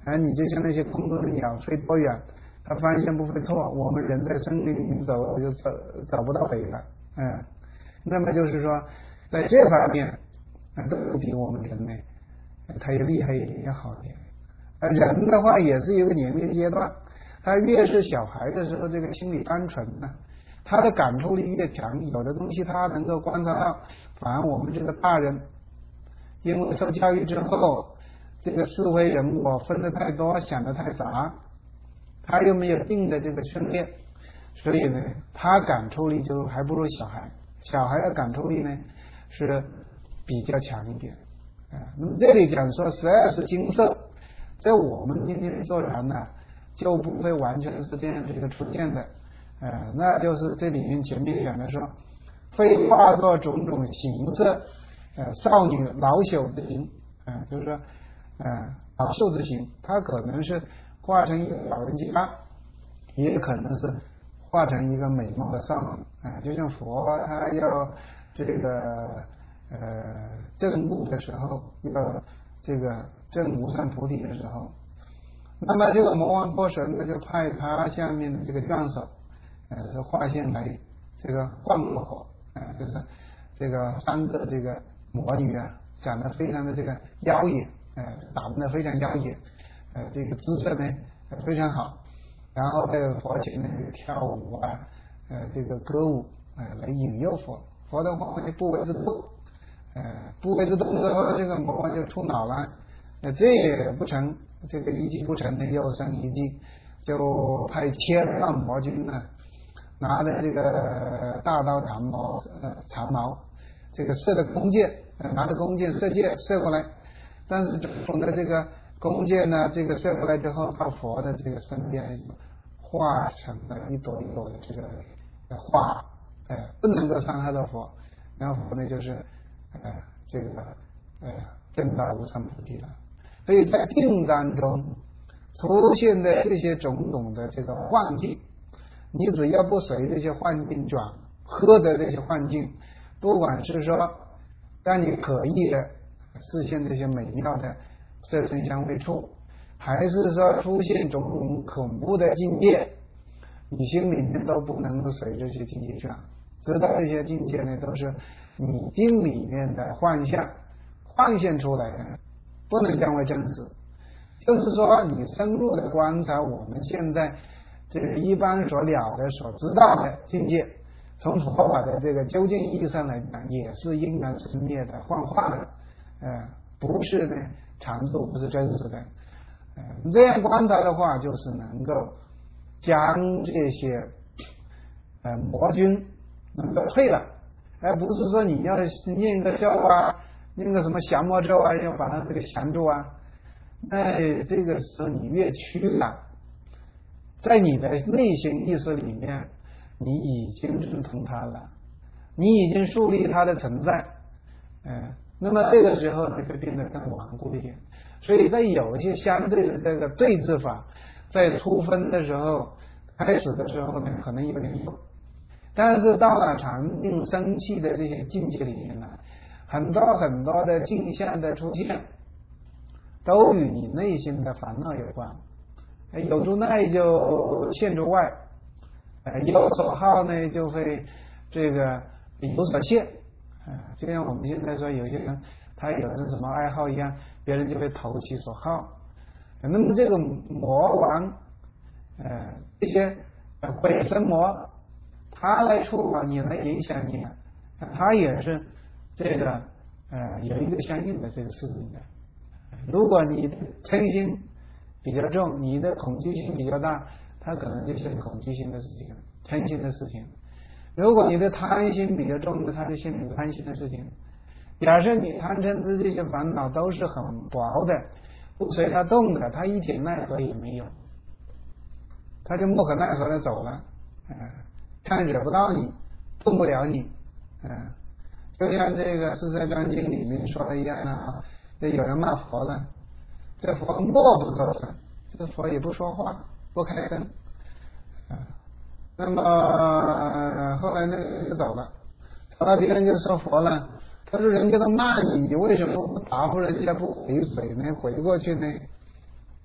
哎，你就像那些空中的鸟飞多远，它方向不会错，我们人在森林里面走就走找不到北了，嗯，那么就是说在这方面都比我们人类他也厉害一点，也好一点。呃，人的话也是一个年龄阶段，他越是小孩的时候，这个心理单纯呢，他的感触力越强，有的东西他能够观察到。反而我们这个大人，因为受教育之后，这个是非人我分得太多，想得太杂，他又没有定的这个训练，所以呢，他感触力就还不如小孩。小孩的感触力呢是比较强一点啊。那么这里讲说十二时金色，在我们今天做人呢，就不会完全是这样的一个出现的，呃，那就是这里面前面讲的说。非化作种种形色，呃，少女老朽之形，啊、呃，就是说，呃，老朽之形，它可能是化成一个老人家，也可能是化成一个美貌的少女，啊、呃，就像佛他要这个呃证悟的时候，要这个证无上菩提的时候，那么这个魔王波神呢，就派他下面的这个将手，呃，是化现来这个幻魔火。啊，就是这个三个这个魔女啊，长得非常的这个妖冶，呃，打扮的非常妖冶，呃，这个姿色呢非常好，然后在佛前呢跳舞啊，呃，这个歌舞啊、呃，来引诱佛。佛的话呢不为之动，呃，不为之动之后，这个魔王就出恼了，呃，这也不成，这个一计不成呢，又生一计，就派千万魔军呢。拿着这个大刀长矛，呃，长矛，这个射的弓箭，呃，拿着弓箭射箭射过来，但是从的这个弓箭呢，这个射过来之后，到佛的这个身边，化成了一朵一朵的这个花，呃，不能够伤害到佛，然后佛呢就是，呃，这个呃，证到无上菩提了。所以在定当中出现的这些种种的这个幻境。你只要不随这些幻境转，喝的这些幻境，不管是说让你可意的实现这些美妙的色声香味触，还是说出现种种恐怖的境界，你心里面都不能够随这些境界转，知道这些境界呢都是你境里面的幻象幻现出来的，不能降为真实。就是说你深入的观察我们现在这个一般所了的所知道的境界，从佛法的这个究竟意义上来讲，也是因缘生灭的幻化的，呃，不是呢常住，不是真实的。呃，这样观察的话，就是能够将这些呃魔军能够退了，而不是说你要念个咒啊，念个什么降魔咒啊，要把它这个降住啊。那这个时候你越趋了。在你的内心意识里面，你已经认同它了，你已经树立它的存在，呃，那么这个时候就会变得更顽固一点。所以在有一些相对的这个对治法，在初分的时候，开始的时候呢，可能有点用，但是到了禅定生气的这些境界里面呢，很多很多的镜像的出现，都与你内心的烦恼有关。有诸内就现诸外，呃，有所好呢就会这个有所现，啊、呃，就像我们现在说有些人他有的什么爱好一样，别人就会投其所好。那么这个魔王，呃，这些鬼神魔，他来触发你，来影响你，他也是这个呃有一个相应的这个事情的。如果你嗔心比较重，你的恐惧心比较大，它可能就是恐惧心的事情，嗔心的事情。如果你的贪心比较重的，它就现有贪心的事情。假设你贪嗔痴这些烦恼都是很薄的，不随它动的，它一点奈何也没有，它就无可奈何的走了，呃、看惹不到你，动不了你，呃、就像这个《四摄专经》里面说的一样啊，这有人骂佛了，这佛默不作声，这佛也不说话，不开声，啊，那么、呃、后来那个就走了，走了别人就说佛了，他说人家都骂你，你为什么不答复人家，不回水呢？回过去呢？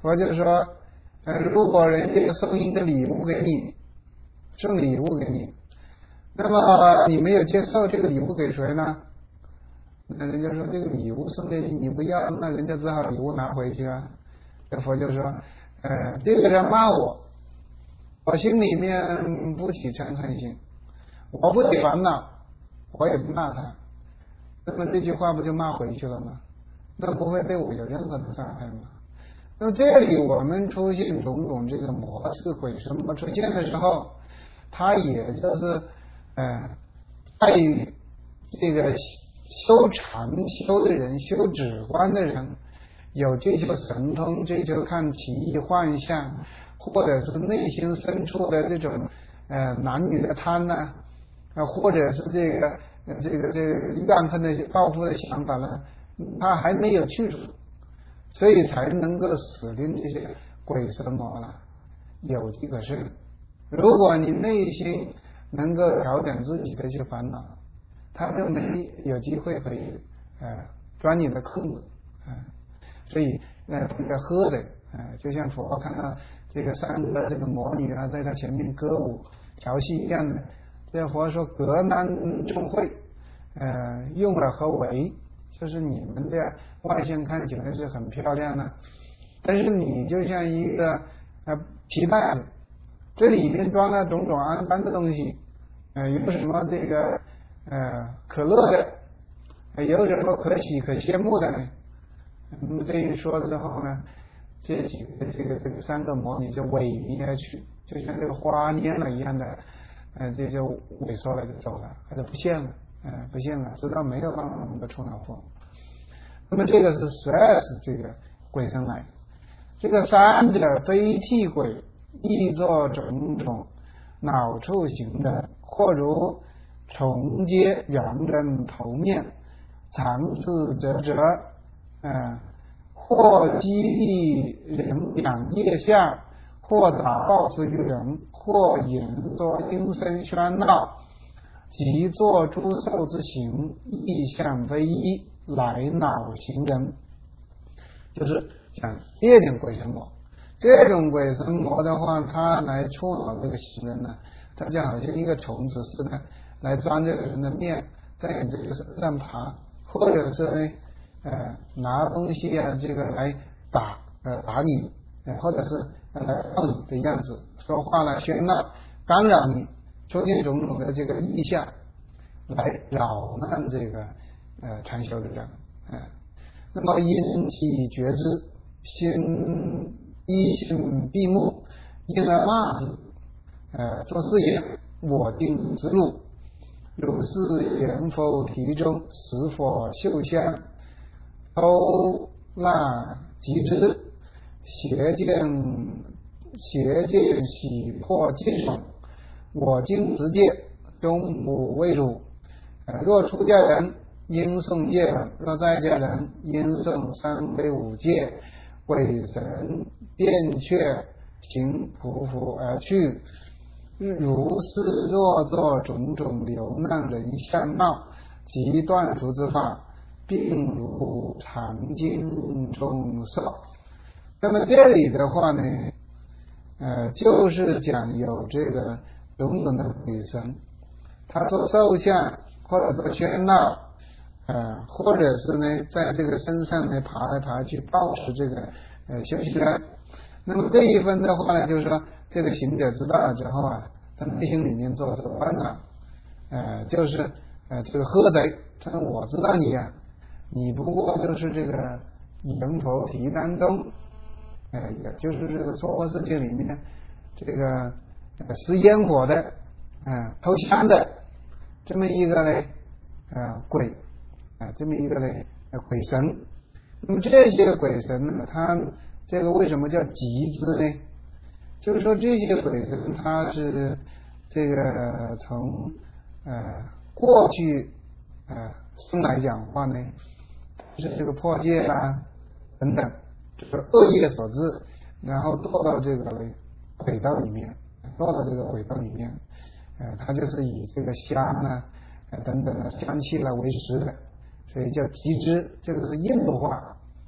佛就说，呃，如果人家送一个礼物给你，送礼物给你，那么你没有接受，这个礼物给谁呢？那人家说这个礼物送给你，你不要，那人家只好礼物拿回去啊。这佛就说，呃，这个人骂我，我心里面不起嗔恨心，我不起烦恼，我也不骂他，那么这句话不就骂回去了吗？那不会对我有任何的伤害吗？那么这里我们出现种种这个魔是鬼神魔出现的时候，它也就是呃，在于这个修禅修的人、修止观的人，有追求神通、追求看奇异幻象，或者是内心深处的这种呃男女的贪呢、啊，啊，或者是这个这个这个怨恨的报复的想法呢，他还没有去除，所以才能够死定这些鬼神魔了。有这个事，如果你内心能够调整自己的一些烦恼，他就没有机会可以呃钻你的空子啊、呃。所以呃这个喝的呃，就像佛看到这个三个这个魔女啊，在他前面歌舞调戏一样的。这佛说格难众会，呃，用了何为？就是你们的外形看起来是很漂亮的，但是你就像一个呃皮袋子，这里面装了种种肮脏的东西，呃，有什么这个呃可乐的，呃、有什么可喜可羡慕的呢？那么这一说之后呢，这几个这个这个三个魔女就萎靡而去，就像这个花蔫了一样的。嗯、呃，这就萎缩了，就走了，还是不现了，嗯、呃，不现了，直到没有办法能够出脑风。那么这个是十二是这个鬼神来，这个三者非替鬼，亦作种种脑处行的，或如重接圆人头面，长刺折折，嗯、呃，或激励人两腋下，或打暴死于人，或引作阴声喧闹，即作诸兽之形，意象非一，来恼行人。就是讲这种鬼神魔，这种鬼神魔的话，它来触恼这个行人呢，它就好像一个虫子似的，来钻这个人的面，在你这个身上爬，或者是呢，呃，拿东西啊，这个来打，呃，打你，呃，或者是来闹你的样子，说话来喧闹，干扰你，出现种种的这个意象，来扰乱这个呃禅修的人，嗯、呃，那么因其觉知，心一心闭目，因而骂之，呃，作是言：我定之路，如是言否题中，是否秀香，偷蜡即之，邪见邪见喜破尽种，我今直戒，终不为汝。呃，若出家人应诵戒本，若在家人应诵三归五戒，鬼神便却行匍匐而去。如是若作种种流浪人相貌，即断除之法，并如常经中说。那么这里的话呢，呃，就是讲有这个种种的鬼神，他做兽像或者做喧闹，呃，或者是呢在这个身上呢爬来爬去，保持这个呃休息人。那么这一分的话呢，就是说这个行者知道了之后啊，他内心里面做这个烦恼，呃，就是呃这个喝贼，他说我知道你啊，你不过就是这个人佛提当中，呃，也就是这个娑婆世界里面这个呃食烟火的，啊、呃，偷香的这么一个呢，呃鬼啊、呃，这么一个呢、呃、鬼神。那么这些鬼神呢，他这个为什么叫集之呢？就是说这些鬼神他是这个、呃、从呃过去呃生来讲话呢，是这个破戒啦等等，就是恶业所致，然后堕到这个轨道里面，堕到这个轨道里面，呃，它就是以这个香啊、呃、等等的香气来为食的，所以叫集之，这个是印度话。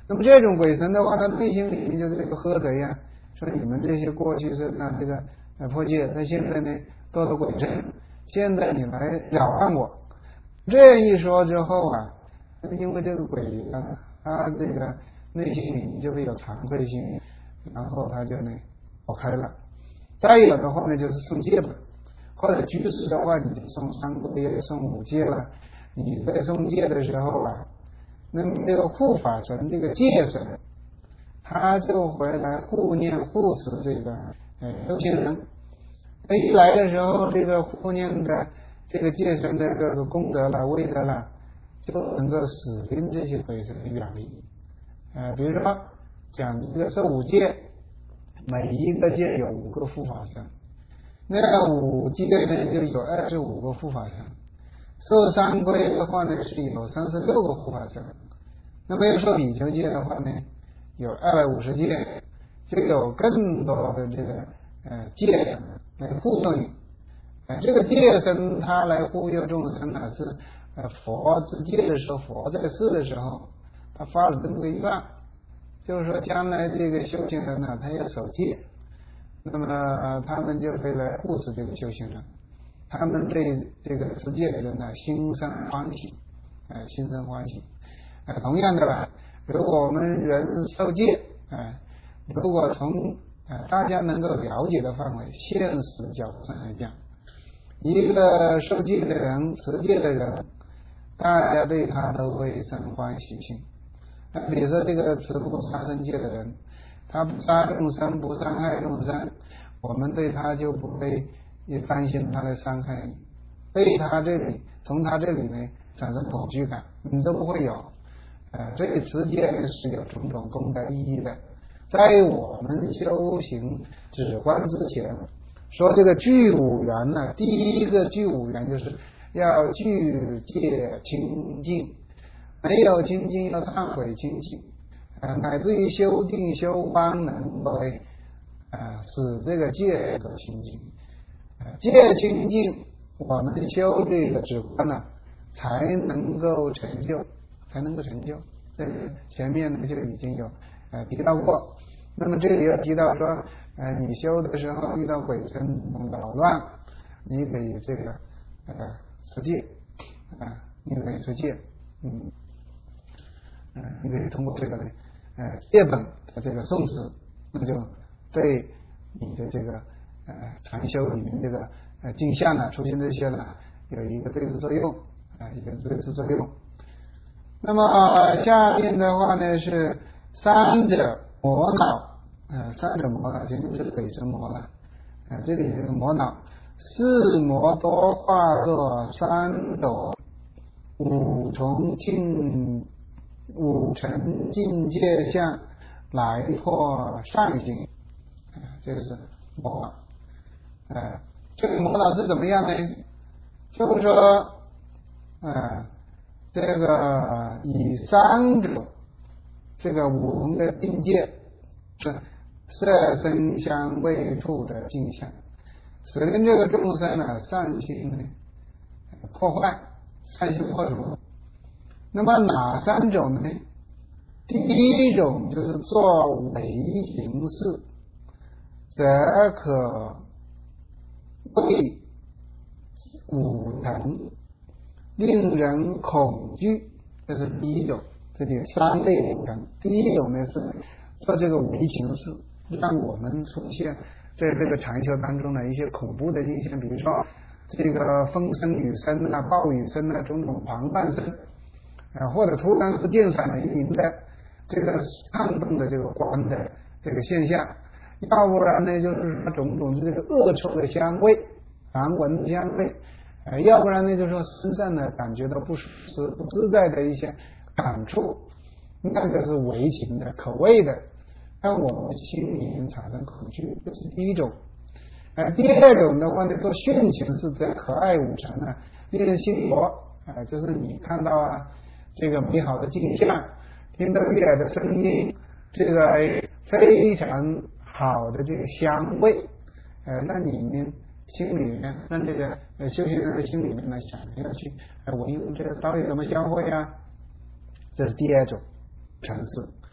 那么这种鬼神的话，他内心里面就是这个喝贼呀，说你们这些过去是那这个呃破戒，他现在呢做了鬼神，现在你来扰乱我。这一说之后啊，因为这个鬼啊，他这个内心里就会有惭愧心，然后他就呢跑开了。再有的话呢，就是送戒本，或者居士的话，你就送三皈，送五戒了。你在送戒的时候啊，那么这个护法神，这个戒神，他就回来护念护持这个呃修行人。他一来的时候，这个护念的这个戒神的这个功德了、威德了，就能够使跟这些鬼神远离。呃，比如说讲这个受五戒，每一个戒有五个护法神，那五戒呢就有二十五个护法神。受三皈的话呢是有三十六个护法神。那么要受比丘戒的话呢，有二百五十戒，就有更多的这个呃戒神来护佑你。呃，这个戒神他来护佑众生呢，是呃佛之戒的时候，佛在世的时候，他发了这么个愿，就是说将来这个修行人呢，他要守戒，那么呃他们就会来护持这个修行人，他们对这个持戒的人呢心生欢喜，呃心生欢喜。呃，同样的吧，如果我们人受戒，呃，如果从呃大家能够了解的范围，现实角度上来讲，一个受戒的人、持戒的人，大家对他都会生欢喜心。呃，比如说这个持不杀生戒的人，他不杀众生，不伤害众生，我们对他就不会也担心他来伤害你，对他这里从他这里呢产生恐惧感，你都不会有。呃，这个持戒呢是有种种功德意义的。在我们修行止观之前，说这个具五缘呢，第一个具五缘就是要具戒清净，没有清净要忏悔清净，呃，乃至于修定修方能够呃使这个戒得清净，呃，戒清净，我们修这个止观呢才能够成就。才能够成就。这前面呢就已经有呃提到过。那么这里又提到说，呃，你修的时候遇到鬼神扰乱，你可以这个呃持戒啊、呃，你可以持戒，嗯，呃，你可以通过这个呢呃戒本的这个诵持，那就对你的这个呃禅修里面这个呃镜像呢出现这些呢有一个对治作用啊、呃，一个对治作用。那么、呃、下面的话呢是三者魔脑，呃，三者魔脑其实就是鬼神魔了，呃，这里这个魔脑，四魔多化作三斗，五重境五层境界相来破善行，呃，这个是魔脑。呃，这个魔脑是怎么样呢？就是说，呃。这个以三种这个五重的境界是色声香味触的镜像，使得这个众生呢善行呢破坏，善行破除。那么哪三种呢？第一种就是作为行事，则可为五层。令人恐惧，这是第一种，这里三类五层。第一种呢是做这个违情事，让我们出现在这个禅修当中的一些恐怖的现象，比如说这个风声、雨声啊、暴雨声啊、种种狂乱声啊，或者突然是电闪雷鸣的这个颤动的这个光的这个现象，要不然呢就是说种种这个恶臭的香味、难闻的香味。呃，要不然呢，就是说身上呢感觉到不舒适、不自在的一些感触，那个是违情的、可畏的，让我们心里面产生恐惧，这是第一种。呃，第二种的话呢，做殉情是则可爱五尘啊，令人心活啊、呃，就是你看到啊这个美好的景象，听到悦耳的声音，这个非常好的这个香味，呃，那里面。心里面让这个呃修行人的心里面呢想要去呃闻这个到底怎么消会啊，这是第二种层次。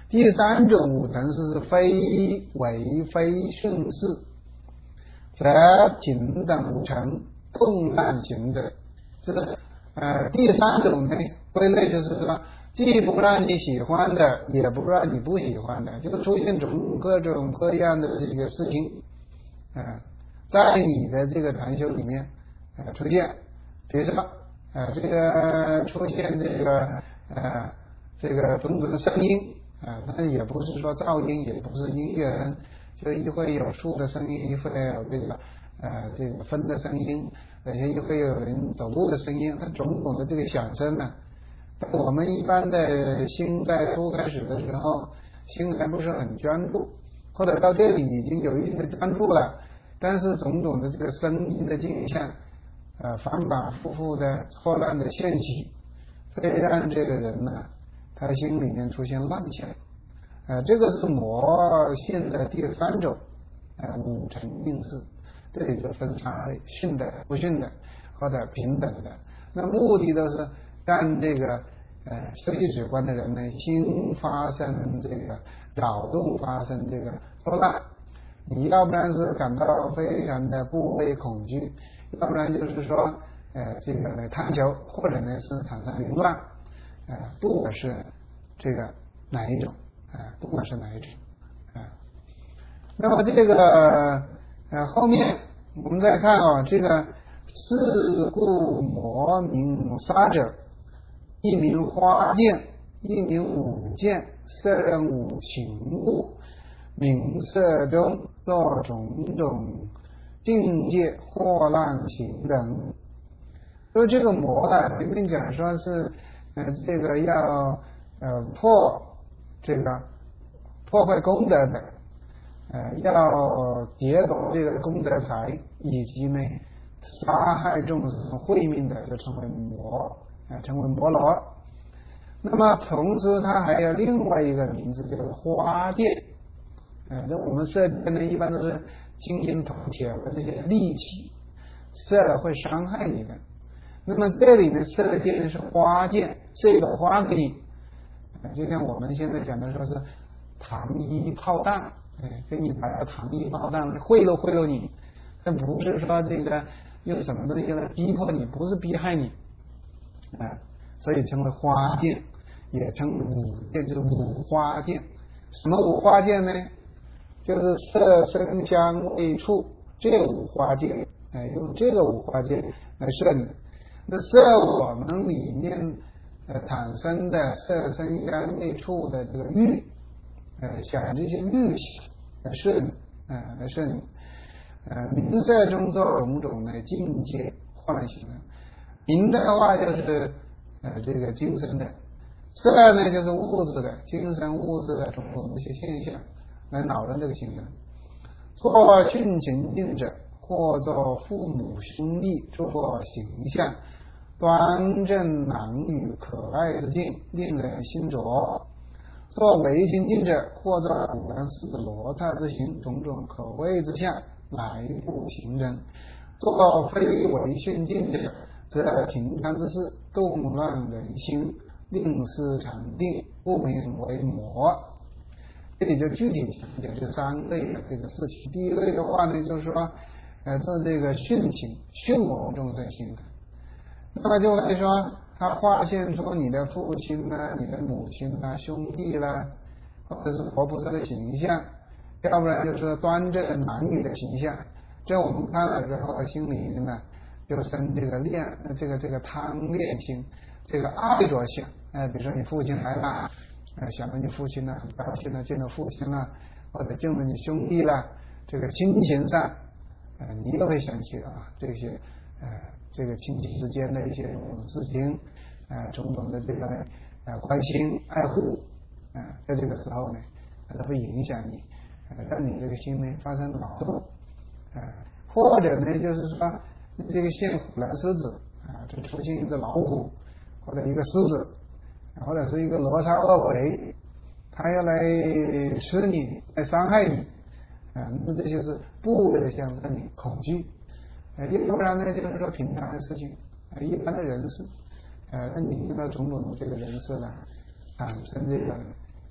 第三种五尘是非为非顺事，则平等无尘，动乱行者。这个呃第三种呢归类就是说，既不让你喜欢的，也不让你不喜欢的，就出现种各种各样的这个事情，啊、呃，在你的这个禅修里面呃出现，比如说呃这个出现这个呃这个种种的声音啊，但也不是说噪音，也不是音乐人，就一会有树的声音，一会有这个呃这个风的声音，而且一会有人走路的声音，它种种的这个响声呢。我们一般的心在初开始的时候，心还不是很专注，或者到这里已经有一定的专注了，但是种种的这个声音的镜像，呃，反反复复的错乱的现起，会让这个人呢，他心里面出现乱象。呃，这个是魔性的第三种，呃，五尘应事，这里就分三类：训的、不训的，或者平等的。那目的都是让这个呃受气止观的人呢，心发生这个扰动，发生这个错乱。你要不然是感到非常的怖畏恐惧，要不然就是说呃这个来探求，或者呢是产生凌乱。呃，不管是这个哪一种，啊、呃，不管是哪一种，啊、呃，那么这个呃后面我们再看啊、哦，这个是故魔名杀者，一名花剑，一名舞剑，色人五情物，名色中作种种境界祸乱行人。所以这个魔呢，前面讲说是呃这个要呃破这个破坏功德的，呃要劫夺这个功德财，以及呢杀害众生慧命的，就称为魔啊、呃，称为魔罗。那么同时它还有另外一个名字，叫做花电。呃，那我们射箭呢，一般都是金银铜铁和这些利器，射了会伤害你的。那么这里呢，射的箭是花箭，射个花给你，呃，就像我们现在讲的说是糖衣炮弹，哎，给你打个糖衣炮弹，贿赂贿赂你，但不是说这个用什么东西来逼迫你，不是逼害你，啊、呃，所以称为花箭，也称五箭，就是五花箭。什么五花箭呢？就是色声香味触这五花箭，哎，用这个五花箭来射你。那射我们里面呃产生的色声香味触的这个欲，呃，想这些欲来射你，啊、呃，来射你。呃，名色中作种种的境界唤醒的。名的话就是呃这个精神的，色呢就是物质的，精神物质的种种的一些现象，来扰乱这个行人。做训情境者，或作父母兄弟，做形象端正男女可爱之境，令人心着；做唯心境者，或作古人似罗刹之行，种种可畏之相，来不行人。做非唯训境者，则平常之事，动乱人心，令失禅定，不名为魔。这里就具体讲讲这三类的这个事情。第一类的话呢，就是说，呃，做这个训情，训我们众生心的。那么就会说，他化现出你的父亲啦、你的母亲啦、兄弟啦，或者是活菩萨的形象，要不然就是端正男女的形象。这我们看了之后，心里面呢就生这个恋，这个这个贪恋心，这个爱着心。哎、呃，比如说你父亲来了，呃，想到你父亲呢，很高兴的见到父亲了，或者见到你兄弟了，这个亲情上，呃，你也会想起啊这些呃这个亲戚之间的一些事情，呃，种种的这个呃关心爱护，啊、呃，在这个时候呢，它会影响你，呃，让你这个心呢发生扰动。啊，或者呢，就是说这个现虎蓝狮子啊，就出现一只老虎，或者一个狮子，或者是一个罗刹恶鬼，他要来吃你，来伤害你啊，那这些是不为了想让你恐惧，呃，要不然呢，就是说平常的事情，呃，一般的人事，呃，让你遇到种种的这个人事呢，产生这个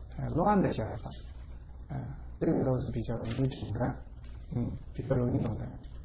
呃乱的想法，呃，这个都是比较容易懂的，嗯，比较容易懂的。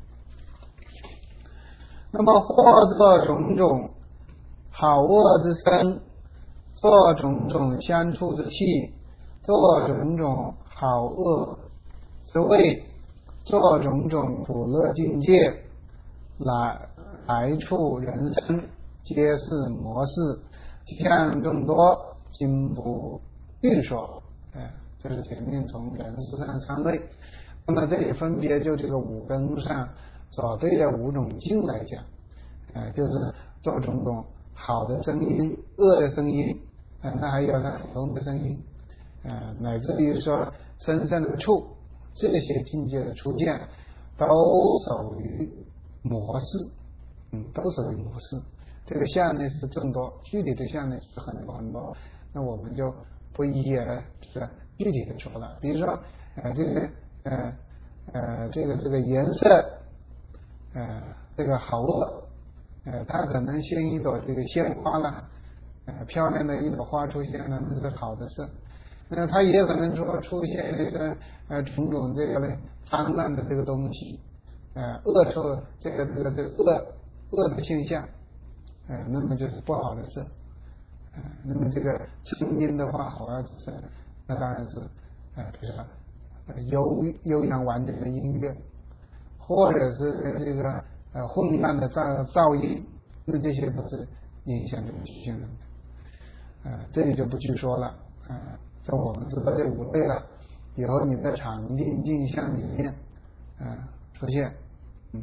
那么或作种种好恶之身，作种种相处之气，作种种好恶之味，作种种苦乐境界，来来处人生，皆是模式，像众多，经不运说。哎，这是前面从人事上三类，那么这里分别就这个五根上所对的五种境来讲，呃，就是做种种好的声音、恶的声音，呃，那还有呢普通的声音，呃，乃至于说身上的触，这些境界的出现，都属于模式，嗯，都属于模式。这个相呢是众多，具体的相呢是很多很多，那我们就不一一的这个具体的说了。比如说，呃，这个呃呃这个这个颜色，呃这个好恶，呃它可能像一朵这个鲜花了，呃漂亮的一朵花出现了，那是好的事。那它也可能说出现这个呃种种这个呢脏乱的这个东西，呃恶臭这个这个这个恶恶的现象，呃那么就是不好的事。呃那么这个声音的话，好像是那当然是呃比如说呃悠悠扬完整的音乐，或者是这个呃混乱的噪噪音，那这些都是影响这个体现的。呃这里就不去说了。呃这我们知道这五类了，以后你在场境镜像里面呃出现，嗯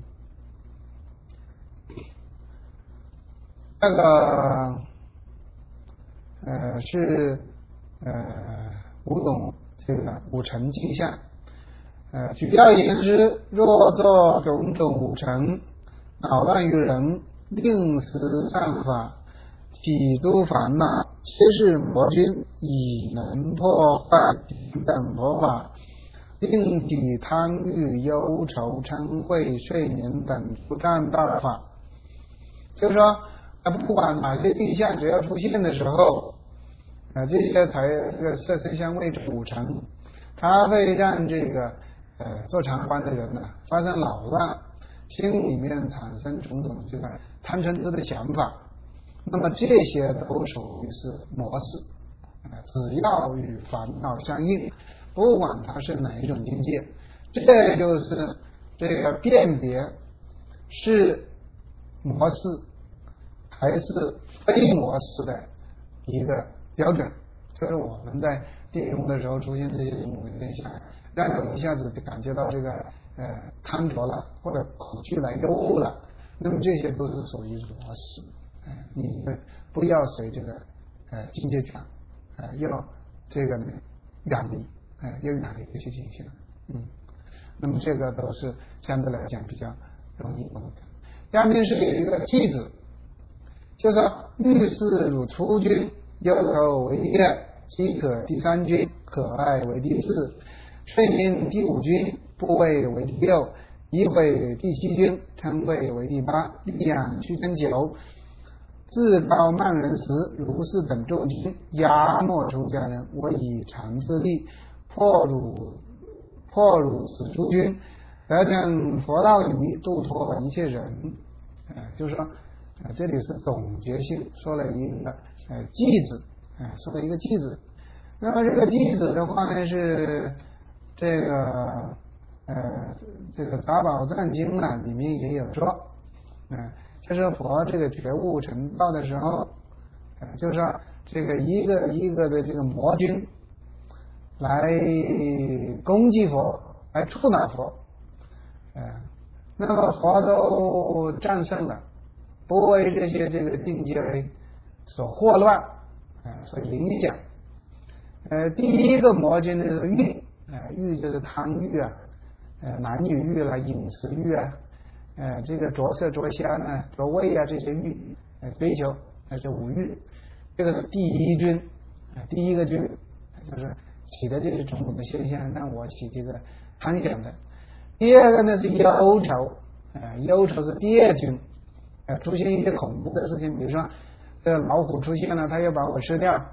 那个呃是呃五种这个五尘镜像。呃举要言之，若作种种五尘，扰乱于人，令时善法，体诸烦恼，皆是魔君，以能破坏平等佛法，令体贪欲、忧愁、嗔恚、睡眠等诸障大法。就是说，不管哪些对象只要出现的时候，呃，这些才这个色声香味触五尘，它会让这个呃做禅观的人呢发生扰乱，心里面产生种种这个贪嗔痴的想法。那么这些都属于是模式，呃，只要与烦恼相应，不管它是哪一种境界，这就是这个辨别是模式还是非模式的一个标准。就是我们在定中的时候出现这些种种现象，让你一下子就感觉到这个呃贪着了，或者恐惧了、忧恶了，那么这些都是属于模式。呃、你们不要随这个呃境界转，呃要这个远离，呃要远离这些现象。嗯，那么这个都是相对来讲比较容易懂的。下面是有一个句子，就是说遇事如初君，忧愁为第二，饥渴第三君，可爱为第四，睡眠第五君，部位为第六，疑悔第七君，嗔恚为第八，力养屈真九，自高慢人时，如是等众君，压没出家人，我以常之力破汝破汝此诸君，得证佛道仪，度脱一切人。呃，就是说，呃，这里是总结性说了一个呃句子，呃，说了一个句子。那么这个句子的话呢，是这个呃这个《杂宝藏经》啊里面也有说，嗯、呃。就是佛这个觉悟成道的时候，呃，就是说这个一个一个的这个魔君来攻击佛，来触恼佛，呃，那么佛都战胜了，不为这些这个境界所惑乱，呃，所影响。呃，第一个魔君呢是欲，呃，欲就是贪欲啊，呃，男女欲啦，饮食欲啊。呃，这个着色着香啊、着味啊这些欲，呃，追求，那是五欲。这个是第一君，呃，第一个君就是起的这些种种的现象，让我起这个贪想的。第二个呢是忧愁，呃，忧愁是第二君，呃，出现一些恐怖的事情，比如说这个老虎出现了，它要把我吃掉，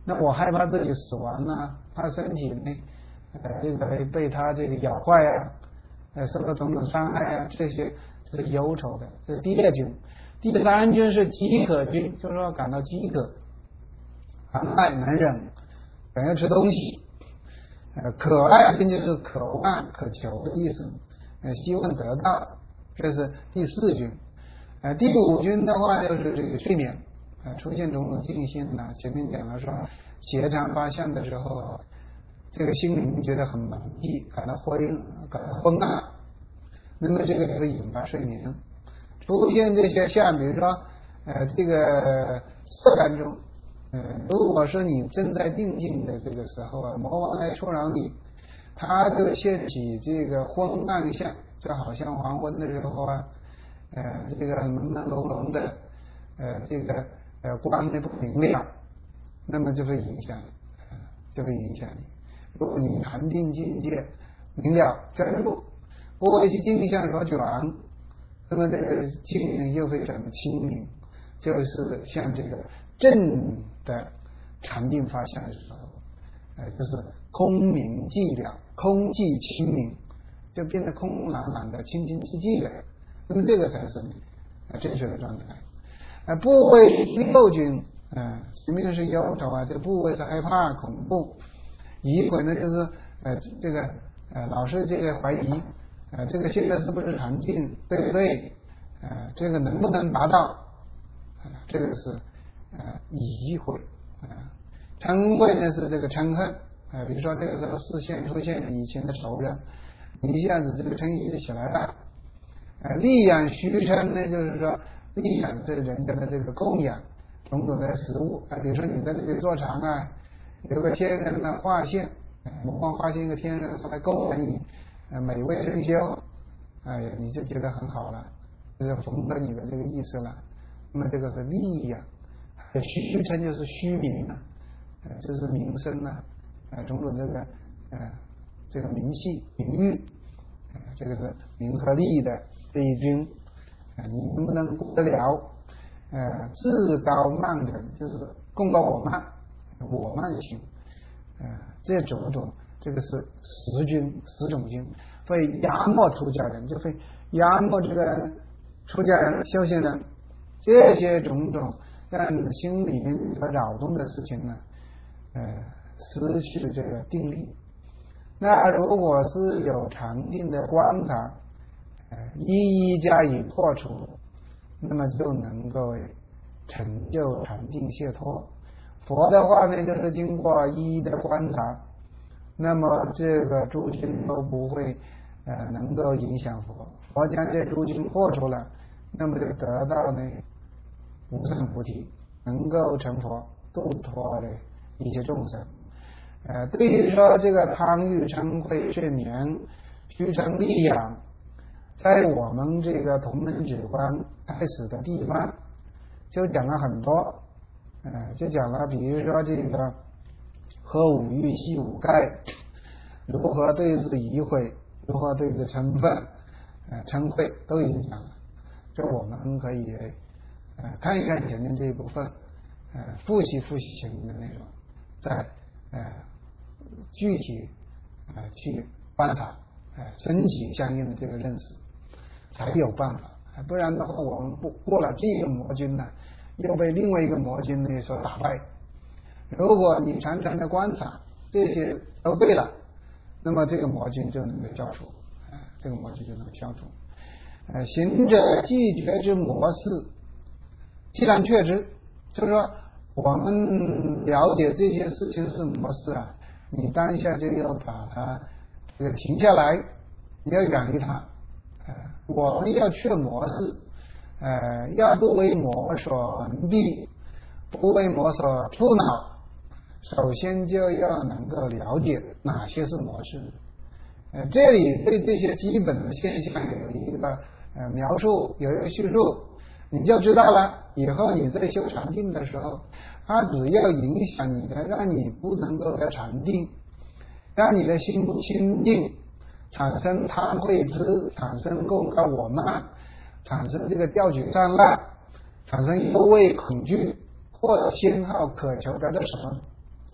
那我害怕自己死亡啊，怕身体呢，呃，这个被被他这个咬坏啊，呃，受到种种伤害啊，这些是忧愁的，这是第二军。第三军是饥渴军，就是说感到饥渴，寒爱难忍，想要吃东西。呃，渴爱军就是渴望、渴求的意思，呃，希望得到，这是第四军。呃，第五军的话就是这个睡眠，呃，出现种种境性呢，前面讲了说，邪常发现的时候，这个心灵觉得很满意，感到昏，感到昏暗，那么这个就是引发睡眠。出现这些像比如说，呃，这个色感中。呃，如果说你正在定静的这个时候啊，魔王来触扰你，它就现起这个昏暗相，就好像黄昏的时候啊，呃，这个朦朦胧胧的，呃，这个呃光的不明亮，那么就会影响，呃、就会影响你。如果你禅定境界明了专注，不为其定向所卷，那么这个境又非常的清明，就是像这个正的禅定发现的时候，呃，就是空明寂了，空寂清明，就变得空朗朗的、清清寂寂的。那么这个才是呃正确的状态。呃，部位六军，呃，前面是忧愁啊，这个部位是害怕、恐怖；疑魂呢，就是呃这个呃老是这个怀疑，呃，这个现在是不是禅定，对不对？呃，这个能不能达到？呃、这个是。呃，疑悔，啊、呃，嗔恚呢是这个嗔恨，呃，比如说这个时候视线出现以前的仇人，你一下子这个嗔意就起来了。呃，利养虚嗔呢，就是说利养这人家的这个供养种种的食物啊、呃，比如说你在这里坐禅啊，有个天人的化现，魔王化现一个天人来供养你，呃，美味珍馐，哎呀，你就觉得很好了，就是符合你的这个意思了。那么这个是利养。虚称就是虚名啊，呃，就是名声啊，呃，种种这个呃这个名气名誉，呃，这个是名和利的这一军，啊、呃，你能不能过得了？呃，自高慢人就是共高我慢，我慢心，呃，这种种这个是十军十种军，会压没出家人，就会压没这个出家人修行人，这些种种。让你心里面所扰动的事情呢，呃，失去这个定力。那如果是有禅定的观察，呃，一一加以破除，那么就能够成就禅定解脱。佛的话呢，就是经过一一的观察，那么这个诸经都不会呃能够影响佛。佛将这诸经破除了，那么就得到呢。无上菩提，能够成佛，度脱的一些众生。呃，对于说这个贪欲嗔恚睡眠虚嗔利养，在我们这个同门止观开始的地方，就讲了很多，呃，就讲了，比如说这个合五欲系五盖，如何对治疑悔，如何对治嗔忿，呃，嗔恚都已经讲了，这我们可以。呃，看一看前面这一部分，呃，复习复习前面的内容，再呃具体呃去观察，呃，升级相应的这个认识，才有办法。不然的话，我们不过了这个魔军呢，又被另外一个魔军呢所打败。如果你常常的观察这些都对了，那么这个魔军就能够消除，呃，这个魔军就能够消除。呃，行者既觉之模式。既然确知，就是说我们了解这件事情是模式啊，你当下就要把它这个停下来，你要远离它。呃，我们要去模式，呃，要不为魔所蒙蔽，不为魔所触恼。首先就要能够了解哪些是模式。呃，这里对这些基本的现象有一个呃描述，有一个叙述。你就知道了，以后你在修禅定的时候，它只要影响你的，让你不能够得禅定，让你的心不清净，产生贪恚痴，产生共高我慢，产生这个调举障碍，产生忧畏恐惧，或者偏好渴求得到什么，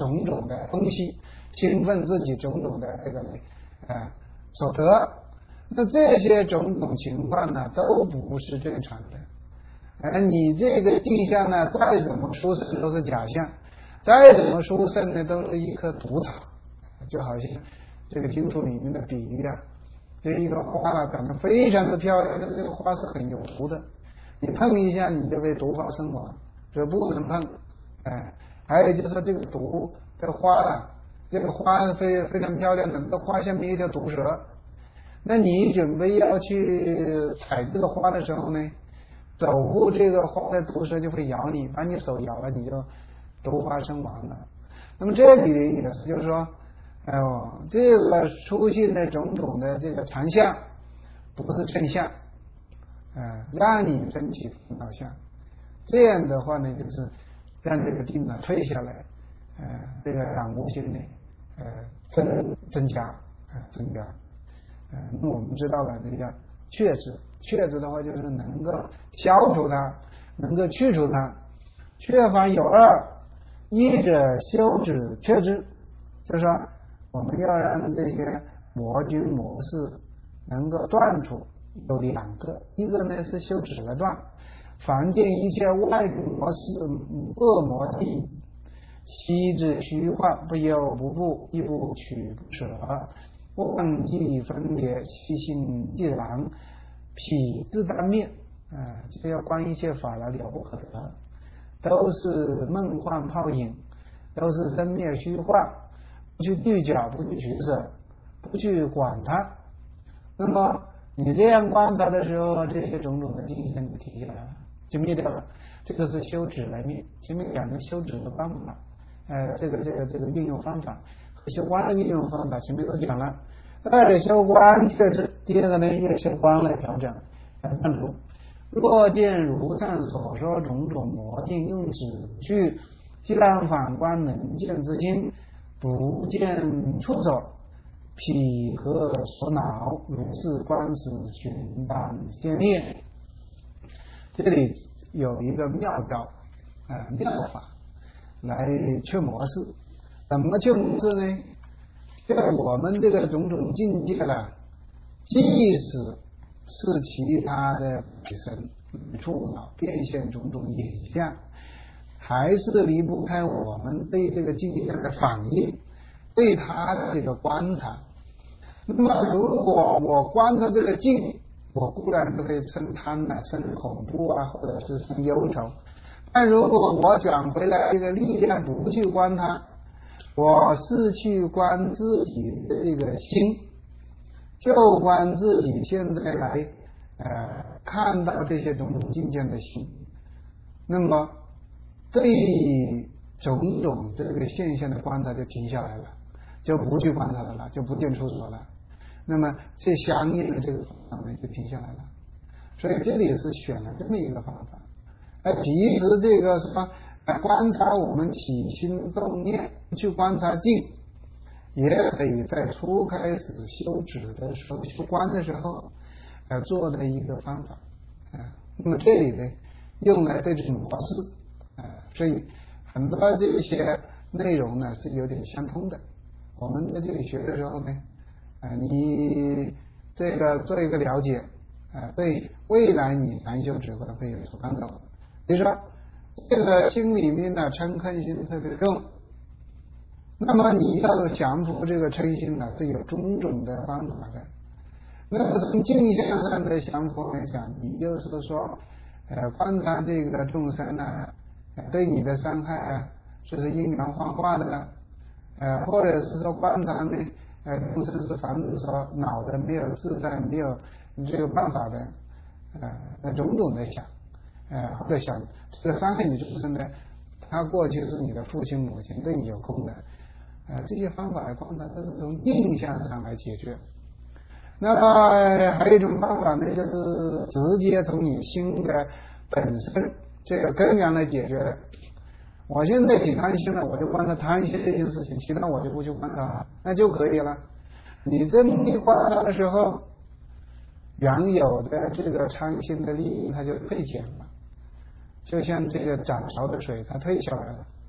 种种的东西，兴奋自己种种的这个呃所得。那这些种种情况呢，都不是正常的。而你这个地象呢，再怎么殊胜都是假象，再怎么殊胜呢，都是一棵毒草。就好像这个经书里面的比喻啊，这一个花啊长得非常的漂亮，但这个花是很有毒的，你碰一下你就被毒发身亡，这不能碰。哎，还有就是说这个毒这个花啊，这个花是非非常漂亮的，这花下面一条毒蛇，那你准备要去采这个花的时候呢，走过这个花的毒蛇就会咬你，把你手咬了，你就毒发身亡了。那么这里的意思就是说，哎呦，这个出现的种种的这个常相，不是正相，呃，让你升起烦恼相。这样的话呢，就是让这个定呢退下来，呃，这个感悟性呢，呃，增增加，呃，增加。呃，那我们知道了这个确知，确知的话就是能够消除它，能够去除它。确法有二，一者修止确知，就是说我们要让这些魔君魔事能够断除，有两个，一个呢是修止了断，凡见一切外魔事恶魔地，悉之虚幻，不有不怖，亦不取不舍，忘记分别，悉心既然，彼自当灭。啊、呃，这要观一切法来了不可得，都是梦幻泡影，都是生灭虚幻，不去对角，不去取舍，不去管它。那么你这样观察的时候，这些种种的境界就停下来了，就灭掉了。这个是修止来灭。前面讲的修止的方法，呃，这个这个这个运用方法和修观的运用方法，前面都讲了。二者修观确实，第二个呢，越修观来调整来判除。若见如上所说种种魔境，用指去既然反观能见之心，不见触手，彼何所恼？如是观时，寻当先灭。这里有一个妙招，呃，妙法来去模式。怎么去模式呢？就我们这个种种境界了，即使是其他的本身触脑变现种种影像，还是离不开我们对这个境界的反应，对它的这个观察。那么如果我观察这个境，我固然都会生贪啊，生恐怖啊，或者是生忧愁，但如果我转回来这个力量不去观它，我是去观自己的这个心，就观自己现在来呃看到这些种种境界的心，那么对种种这个现象的观察就停下来了，就不去观察了，就不见出所了。那么这相应的这个方法呢就停下来了。所以这里是选了这么一个方法。而其实这个什么观察我们起心动念，去观察境，也可以在初开始修止的时候，修观的时候呃做的一个方法啊、呃。那么这里呢用来这种模式啊、呃，所以很多这些内容呢是有点相通的。我们在这里学的时候呢，啊、呃，你这个做一个了解啊、呃，对未来你禅修止观会有所帮助。比如说这个心里面的嗔恨心特别重，那么你要降服这个嗔心呢，是有种种的方法的。那么从境向上的降服来讲，你就是说，呃，观察这个众生呢、啊，对你的伤害啊，就是因缘幻化的，呃，或者是说观察呢，呃，众生是凡是说脑的没有自在，没有这个办法的，呃，那种种的想。呃，或者想这个伤害你众生呢，他过去是你的父亲母亲，对你有功的，呃，这些方法来观察，都是从定向上来解决。那么还有一种方法呢，就是直接从你心的本身这个根源来解决的。我现在挺贪心了，我就观察贪心这件事情，其他我就不去观察，那就可以了。你这么一观察的时候，原有的这个贪心的利益它就退减了。就像这个涨潮的水，它退下来了，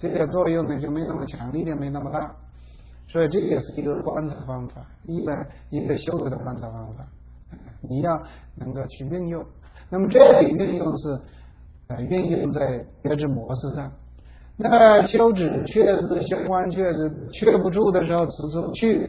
这个作用呢就没那么强，力量没那么大。所以这也是一个观察方法，一个一个修德的观察方法，你要能够去运用。那么这里运用是呃运用在觉知模式上。那修止确实修观确实确不住的时候，持之不去，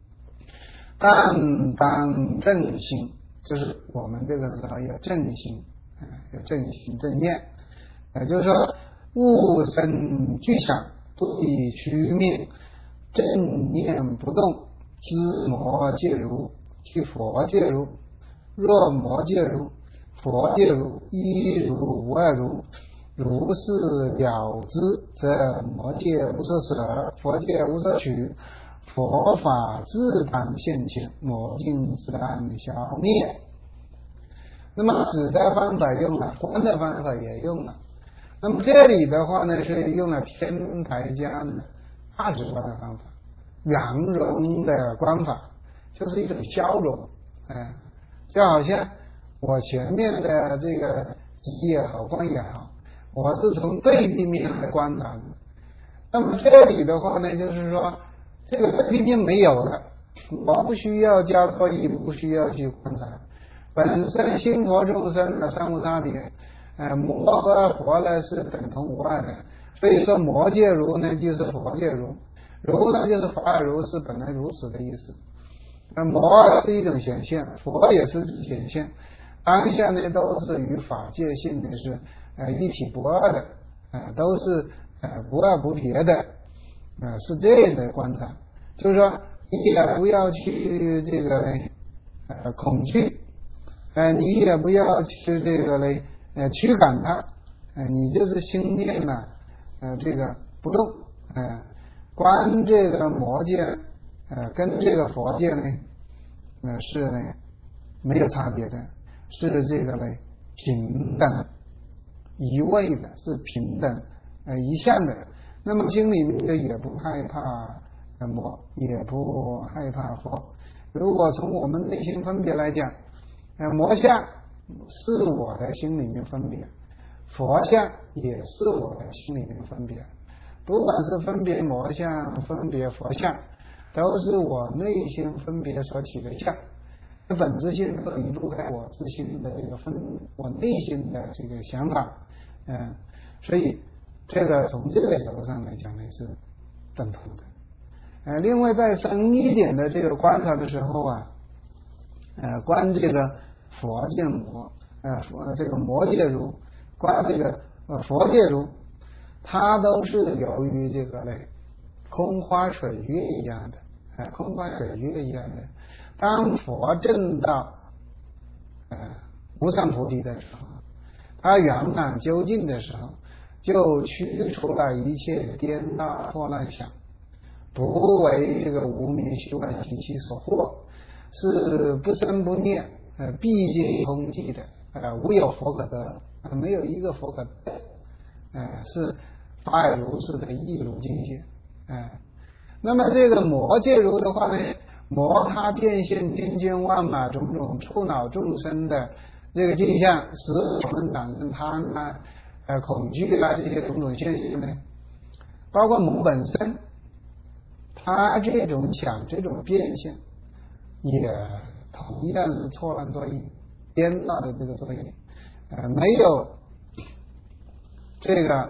但当正心，就是我们这个时候要正心，呃、要正心正念，也就是说物生具象，不以虚命。正念不动，知魔戒如，即佛戒如。若魔戒如，佛戒如，一如无二如。如是了之，则魔戒无所舍，佛戒无所取。佛法自当现前，魔境自当消灭。那么止的方法用了，观的方法也用了。那么这里的话呢，是用了天台家的大止观的方法，圆融的观法，就是一种消融，哎，就好像我前面的这个止也好，观也好，我是从对立面来观察的。那么这里的话呢，就是说这个对立面没有了，我不需要加错意，不需要去观察，本身心佛众生的三无差别，呃，魔和佛呢是等同无二的，所以说魔戒如呢就是佛戒如，如呢就是法尔如是本来如此的意思。那魔是一种显现，佛也是显现，当下呢都是与法界性的是呃一体不二的，呃都是呃不二不别的，呃是这样的观察，就是说你也不要去这个呃恐惧，呃你也不要去这个嘞呃驱赶它，呃你就是心念呢呃这个不动，呃观这个魔界呃跟这个佛界呢呃是呢没有差别的，是这个呢平等一味的，是平等呃一向的。那么心里面也不害怕魔，也不害怕佛。如果从我们内心分别来讲，呃魔相是我的心里面分别，佛相也是我的心里面分别，不管是分别魔相分别佛相，都是我内心分别所起的相，本质性都离不开我自心的这个分，我内心的这个想法，嗯、呃，所以这个从这个角度上来讲呢是等同的。呃，另外再深一点的这个观察的时候啊，呃，观这个佛界魔，呃，佛这个魔界如，观这个呃佛界如，它都是由于这个嘞空花水月一样的，呃，空花水月一样的。当佛证到呃无上菩提的时候，他圆满究竟的时候，就驱除了一切颠倒惑乱想，不为这个无明虚幻习气所惑，是不生不灭，呃，毕竟空寂的，呃，无有佛可得，呃，没有一个佛可得，呃，是法尔如是的一如境界，呃，那么这个魔界如的话呢，魔它变现千千万马种种触恼众生的这个镜像，使我们产生贪啊、呃恐惧啊这些种种现象呢，包括魔本身，它这种想这种变现，也同样是错乱作业、颠倒的这个作业，呃，没有这个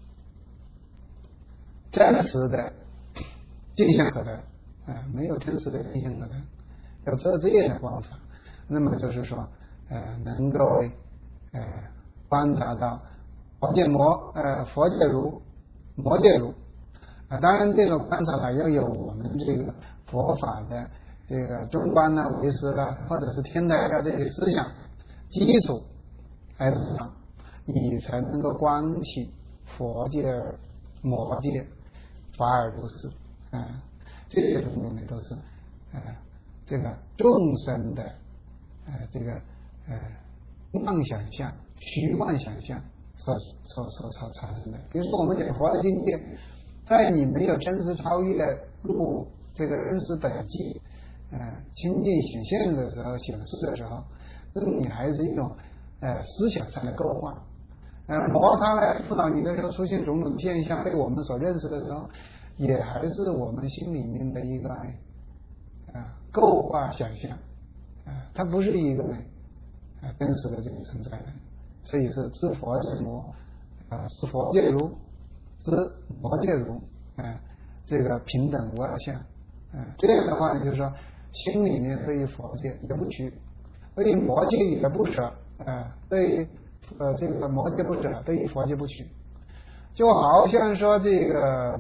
真实的镜像可得。啊、呃，没有真实的印象可能，要做这样的观法，那么就是说，呃，能够呃观察到佛界魔，呃，佛界如，魔界如，啊、呃，当然这个观察呢要有我们这个佛法的这个中观呢、唯识啦，或者是天台的这些思想基础来指导，你才能够观起佛界、魔界、法尔如是，啊、呃。这些东西呢，都是呃这个众生的呃这个呃妄想象、虚幻想象所所所所产生的。比如说，我们讲佛的境界，在你没有真实超越入这个认识本际、呃清净显现的时候、显示的时候，这你还是一种呃思想上的构化。 呃，魔它来辅导你的时候出现种种现象，被我们所认识的时候，也还是我们心里面的一个啊、呃、构化想象啊、呃，它不是一个呢啊、呃、真实的这个存在的，所以是知佛见魔啊、呃，是佛见如，知魔见如啊、呃，这个平等无二相啊、呃，这样的话呢，就是说心里面对于佛界也不取，对于魔界也不舍啊、呃，对于呃，这个魔界不舍，对于佛界不取，就好像说这个，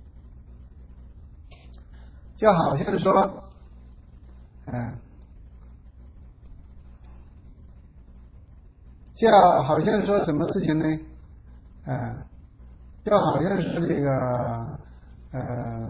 就好像说，嗯、呃，就好像说什么事情呢？嗯、呃，就好像是这个，呃，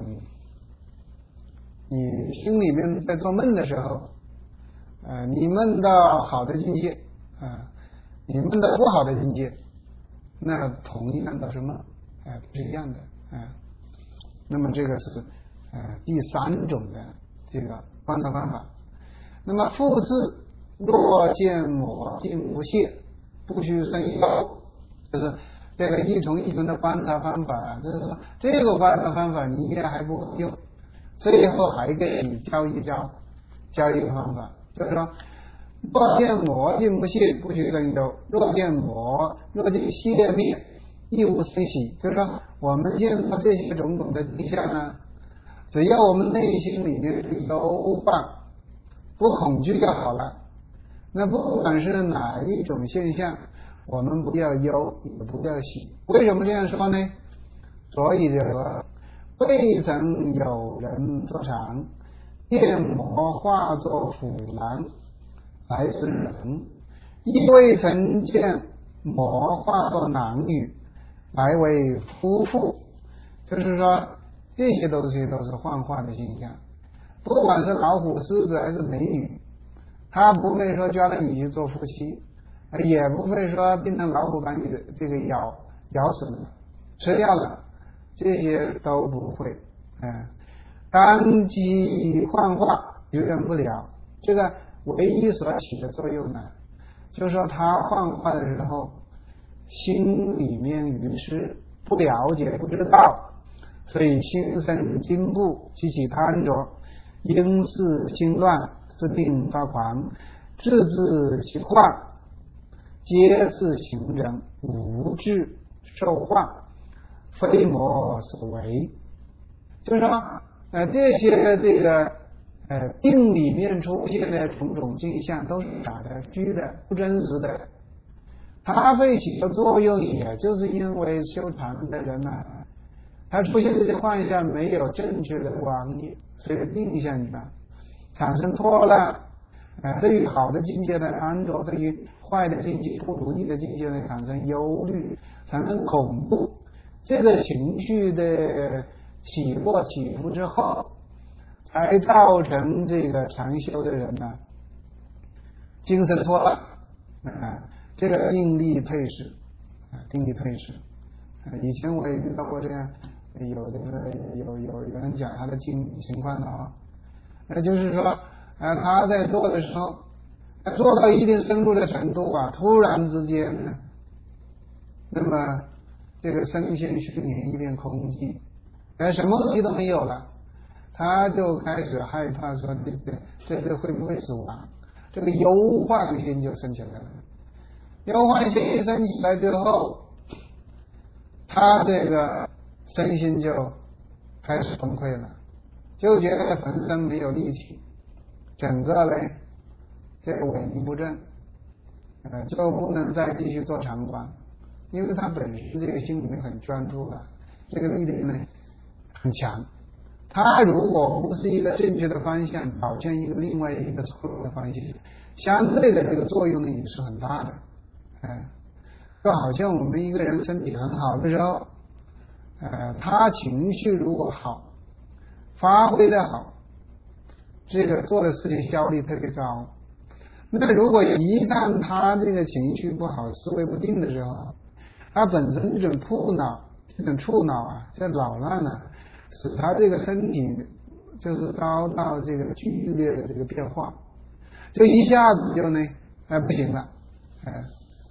你心里面在做梦的时候，呃，你梦到好的境界，啊、呃。你们的不好的境界，那同样的什么，哎、呃，不是一样的，啊、呃。那么这个是呃第三种的这个观察方法。那么复制若见魔尽不懈，不须生忧，就是这个一重一重的观察方法。就是说这个观察方法你也还不够用，最后还给你教一教，教一个方法，就是说。若见魔尽不懈，不须生忧；若见魔，若见歇灭，亦无生喜。就是说，我们见到这些种种的景象呢，只要我们内心里面有放，不恐惧就好了。那不管是哪一种现象，我们不要忧，也不要喜。为什么这样说呢？所以这个未曾有人作常，见魔化作虎狼。来是人，亦未曾见魔化作男女，来为夫妇。就是说，这些东西都是幻化的现象。不管是老虎、狮子还是美女，他不会说叫了你去做夫妻，也不会说变成老虎把你的这个咬咬死了、吃掉了，这些都不会。嗯，当机幻化，预认不了这个。唯一所起的作用呢，就是说他幻化的时候，心里面于是不了解、不知道，所以心生惊怖，激起贪着，因事心乱，致病发狂，自知其幻，皆是行人无智受幻，非魔所为。就是说，呃，这些这个。呃，病里面出现的种种迹象都是假的、虚的、不真实的。它会起的作用，也就是因为修禅的人呢、啊，他出现这些幻象没有正确的观念，所以定下去了，产生错乱。呃，对于好的境界的安着，对于坏的境界、不如意的境界呢，产生忧虑，产生恐怖。这个情绪的起落起伏之后。才造成这个禅修的人呢，精神错乱啊，这个定力退失啊，定力退失。啊，以前我也遇到过这样，有这个有有有人讲他的情情况的啊，那就是说啊，他在做的时候，做到一定深入的程度啊，突然之间呢，那么这个身心虚拟一片空寂，哎，什么东西都没有了。他就开始害怕说，对不对？这这会不会死亡？这个忧患心就升起来了。忧患心一升起来之后，他这个身心就开始崩溃了，就觉得浑身没有力气，整个呢这个萎靡不振，呃，就不能再继续做禅观，因为他本身这个心里面很专注了，这个力量呢很强。他如果不是一个正确的方向，导向一个另外一个错误的方向，相对的这个作用呢也是很大的。哎，就好像我们一个人身体很好的时候，呃，他情绪如果好，发挥的好，这个做的事情效率特别高。那如果一旦他这个情绪不好，思维不定的时候，他本身这种铺脑、这种触脑啊，这扰乱了。使他这个身体就是遭到这个剧烈的这个变化，就一下子就呢，哎不行了，哎，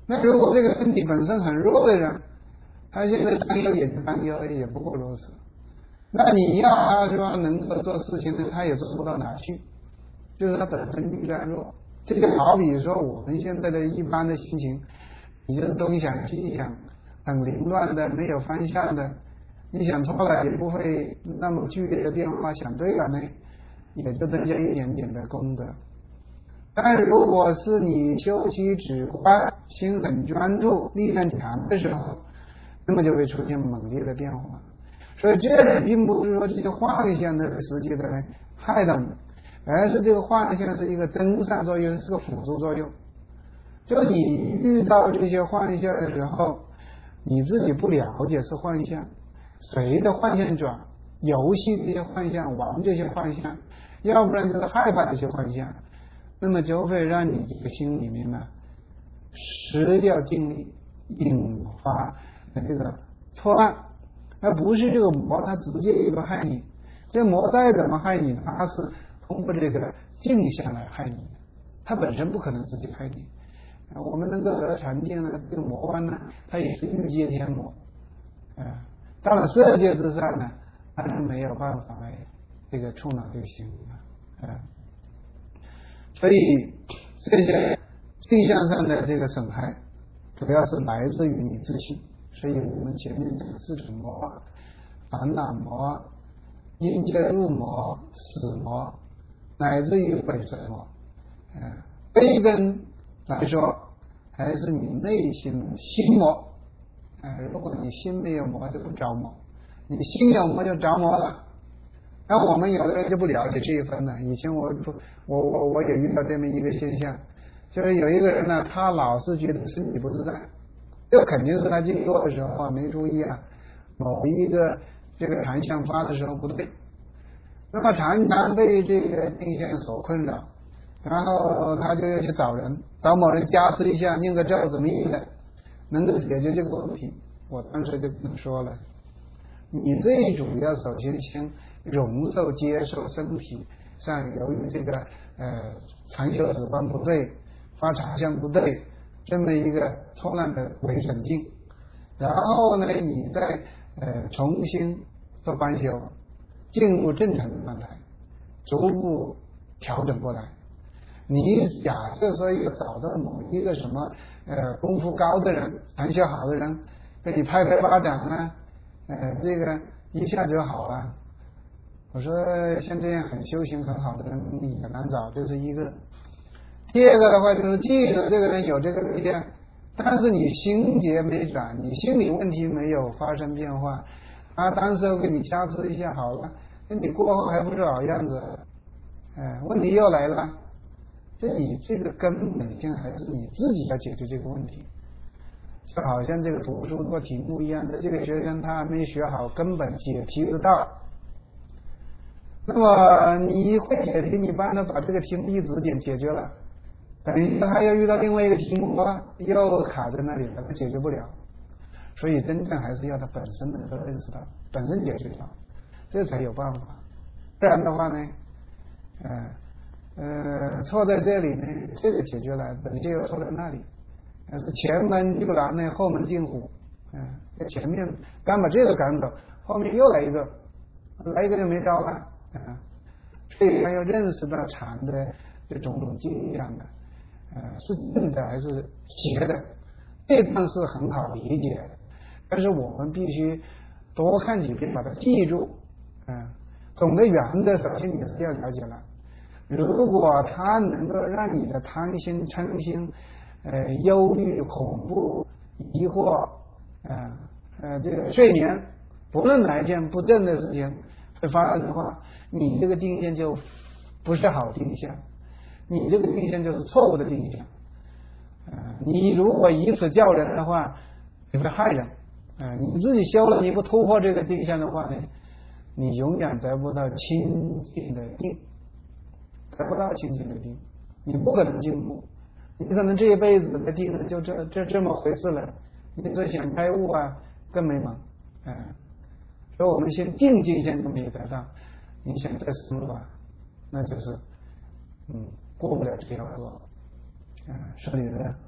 那如果这个身体本身很弱的人，他现在担忧也就担忧，也不过如此。那你要他说能够做事情呢，他也做不到哪去，就是他本身力量弱。这就好比说我们现在的一般的心情，你就东想西想，很凌乱的，没有方向的，你想错了也不会那么剧烈的变化，想对了呢，也就增加一点点的功德。但如果是你修习止观，心很专注，力量强的时候，那么就会出现猛烈的变化。所以这里并不是说这些幻象的实际的害到你，而是这个幻象是一个增上作用，是个辅助作用。就你遇到这些幻象的时候，你自己不了解是幻象，随着幻象转，游戏这些幻象，玩这些幻象，要不然就是害怕这些幻象，那么就会让你这个心里面呢失掉定力，引发这个错乱。而不是这个魔它直接一个害你，这魔再怎么害你，它是通过这个镜像来害你的，它本身不可能直接害你。我们能够得禅定呢，这个魔王呢，它也是欲界天魔，啊、呃，到了色界之上呢，它是没有办法来这个触恼这个心啊、呃，所以这些镜像上的这个损害，主要是来自于你自信。所以我们前面讲四种魔：烦恼魔、因界入魔、死魔，乃至于毁神魔。嗯、呃，归根来说，还是你内心心魔。呃，如果你心没有魔，就不着魔；你心有魔，就着魔了。那我们有的人就不了解这一分呢。以前我我我我也遇到这么一个现象，就是有一个人呢，他老是觉得身体不自在。这肯定是他静坐的时候啊没注意啊，某一个这个禅相发的时候不对，那么常常被这个定向所困扰，然后他就要去找人，找某人加持一下，念个咒怎么样的，能够解决这个问题。我当时就跟他说了，你最主要首先先容受接受身体上由于这个呃禅修止观不对，发茶相不对，这么一个错乱的回神境，然后呢，你再呃重新做观修，进入正常的状态，逐步调整过来。你假设说要找到某一个什么呃功夫高的人、禅修好的人，给你拍拍巴掌啊，呃这个一下就好了。我说像这样很修行很好的人你很难找，这是一个。第二个的话就是记得这个人有这个力量，但是你心结没转，你心理问题没有发生变化，啊，当时给你加持一下好了，那你过后还不是老样子，哎，问题又来了，这你这个根本性还是你自己要解决这个问题，就好像这个读书做题目一样的，这个学生他还没学好根本解题之道。那么你会解题，你帮他把这个题目一直解解决了，等于他要遇到另外一个题目又卡在那里了，他解决不了。所以真正还是要他本身能够认识到，本身解决掉，这才有办法。不然的话呢，呃呃，错在这里呢，这个解决了，本就又错在那里。但是前门进狼呢，后门进虎。嗯、呃，在前面刚把这个赶走，后面又来一个，来一个就没招了。啊，所以他要认识到禅的这种种境象的，呃，是正的还是邪的，这段是很好理解的，但是我们必须多看几遍，把它记住。嗯、呃，总的原则首先你是要了解了。如果它能够让你的贪心、嗔心、呃忧虑、恐怖、疑惑，呃呃这个睡眠，不论哪一件不正的事情会发生的话，你这个定向就不是好定向，你这个定向就是错误的定向。呃，你如果以此教人的话，你会害人。呃，你自己修了，你不突破这个定向的话呢，你永远得不到清净的定，得不到清净的定，你不可能进步。你可能这一辈子的定就这这这么回事了，你说想开悟啊，更没忙。呃所以我们先定境先都没有得到，你想再深入啊，那就是嗯过不了这条路。啊、呃，所以呢，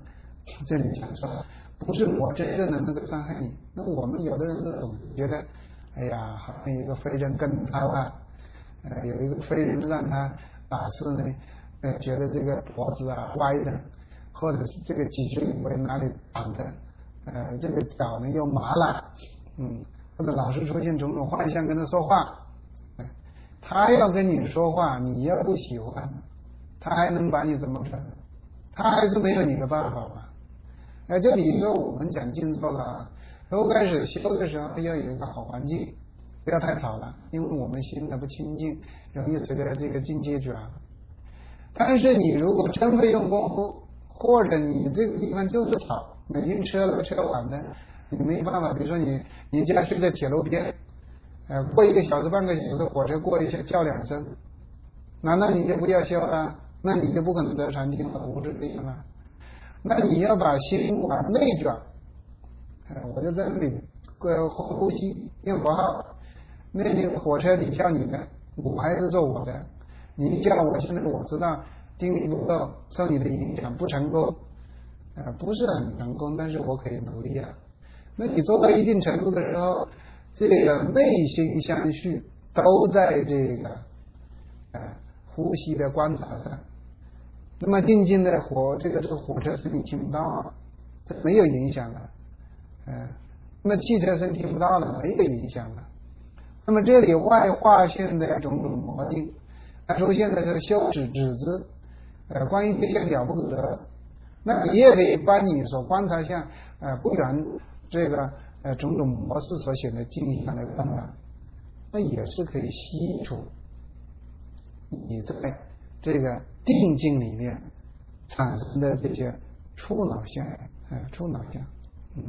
这里讲说，不是我真正的那个伤害你。那我们有的人总觉得，哎呀，好像有一个非人跟他了，呃，有一个非人让他打是呢，呃，觉得这个脖子啊歪的，或者是这个脊椎以为哪里绑的，呃，这个脚呢又麻了，嗯，或者老是出现种种幻象跟他说话，呃、他要跟你说话，你要不喜欢，他还能把你怎么着？他还是没有你的办法吧？哎，就比如说我们讲静坐了，刚开始修的时候要有一个好环境，不要太吵了，因为我们心呢不清净，容易随着这个境界转。但是你如果真会用功夫，或者你这个地方就是吵，每天车来车往的，你没办法。比如说你你家睡在铁路边，呃，过一个小时半个小时火车过一下叫两声，难道你就不要修了？那你就不可能得禅定了，不是这样了。那你要把心往内转，呃，我就在那里过呼吸念佛号，那那个火车里叫你的，我还是做我的。你叫我现在我知道定力不够，受你的影响不成功，呃，不是很成功，但是我可以努力啊。那你做到一定程度的时候，这个内心相续都在这个呃呼吸的观察上。那么静静的火，这个这个火车声你听不到，这没有影响了，呃，那么汽车声听不到了，没有影响了。那么这里外化现的种种魔境，它出现的是羞耻指责，呃，关于这些了不得，那你也可以把你所观察下，呃，不远这个呃种种模式所显的境象来观察，那也是可以吸除你在这个定境里面产生的这些触脑相，呃，触脑相，嗯。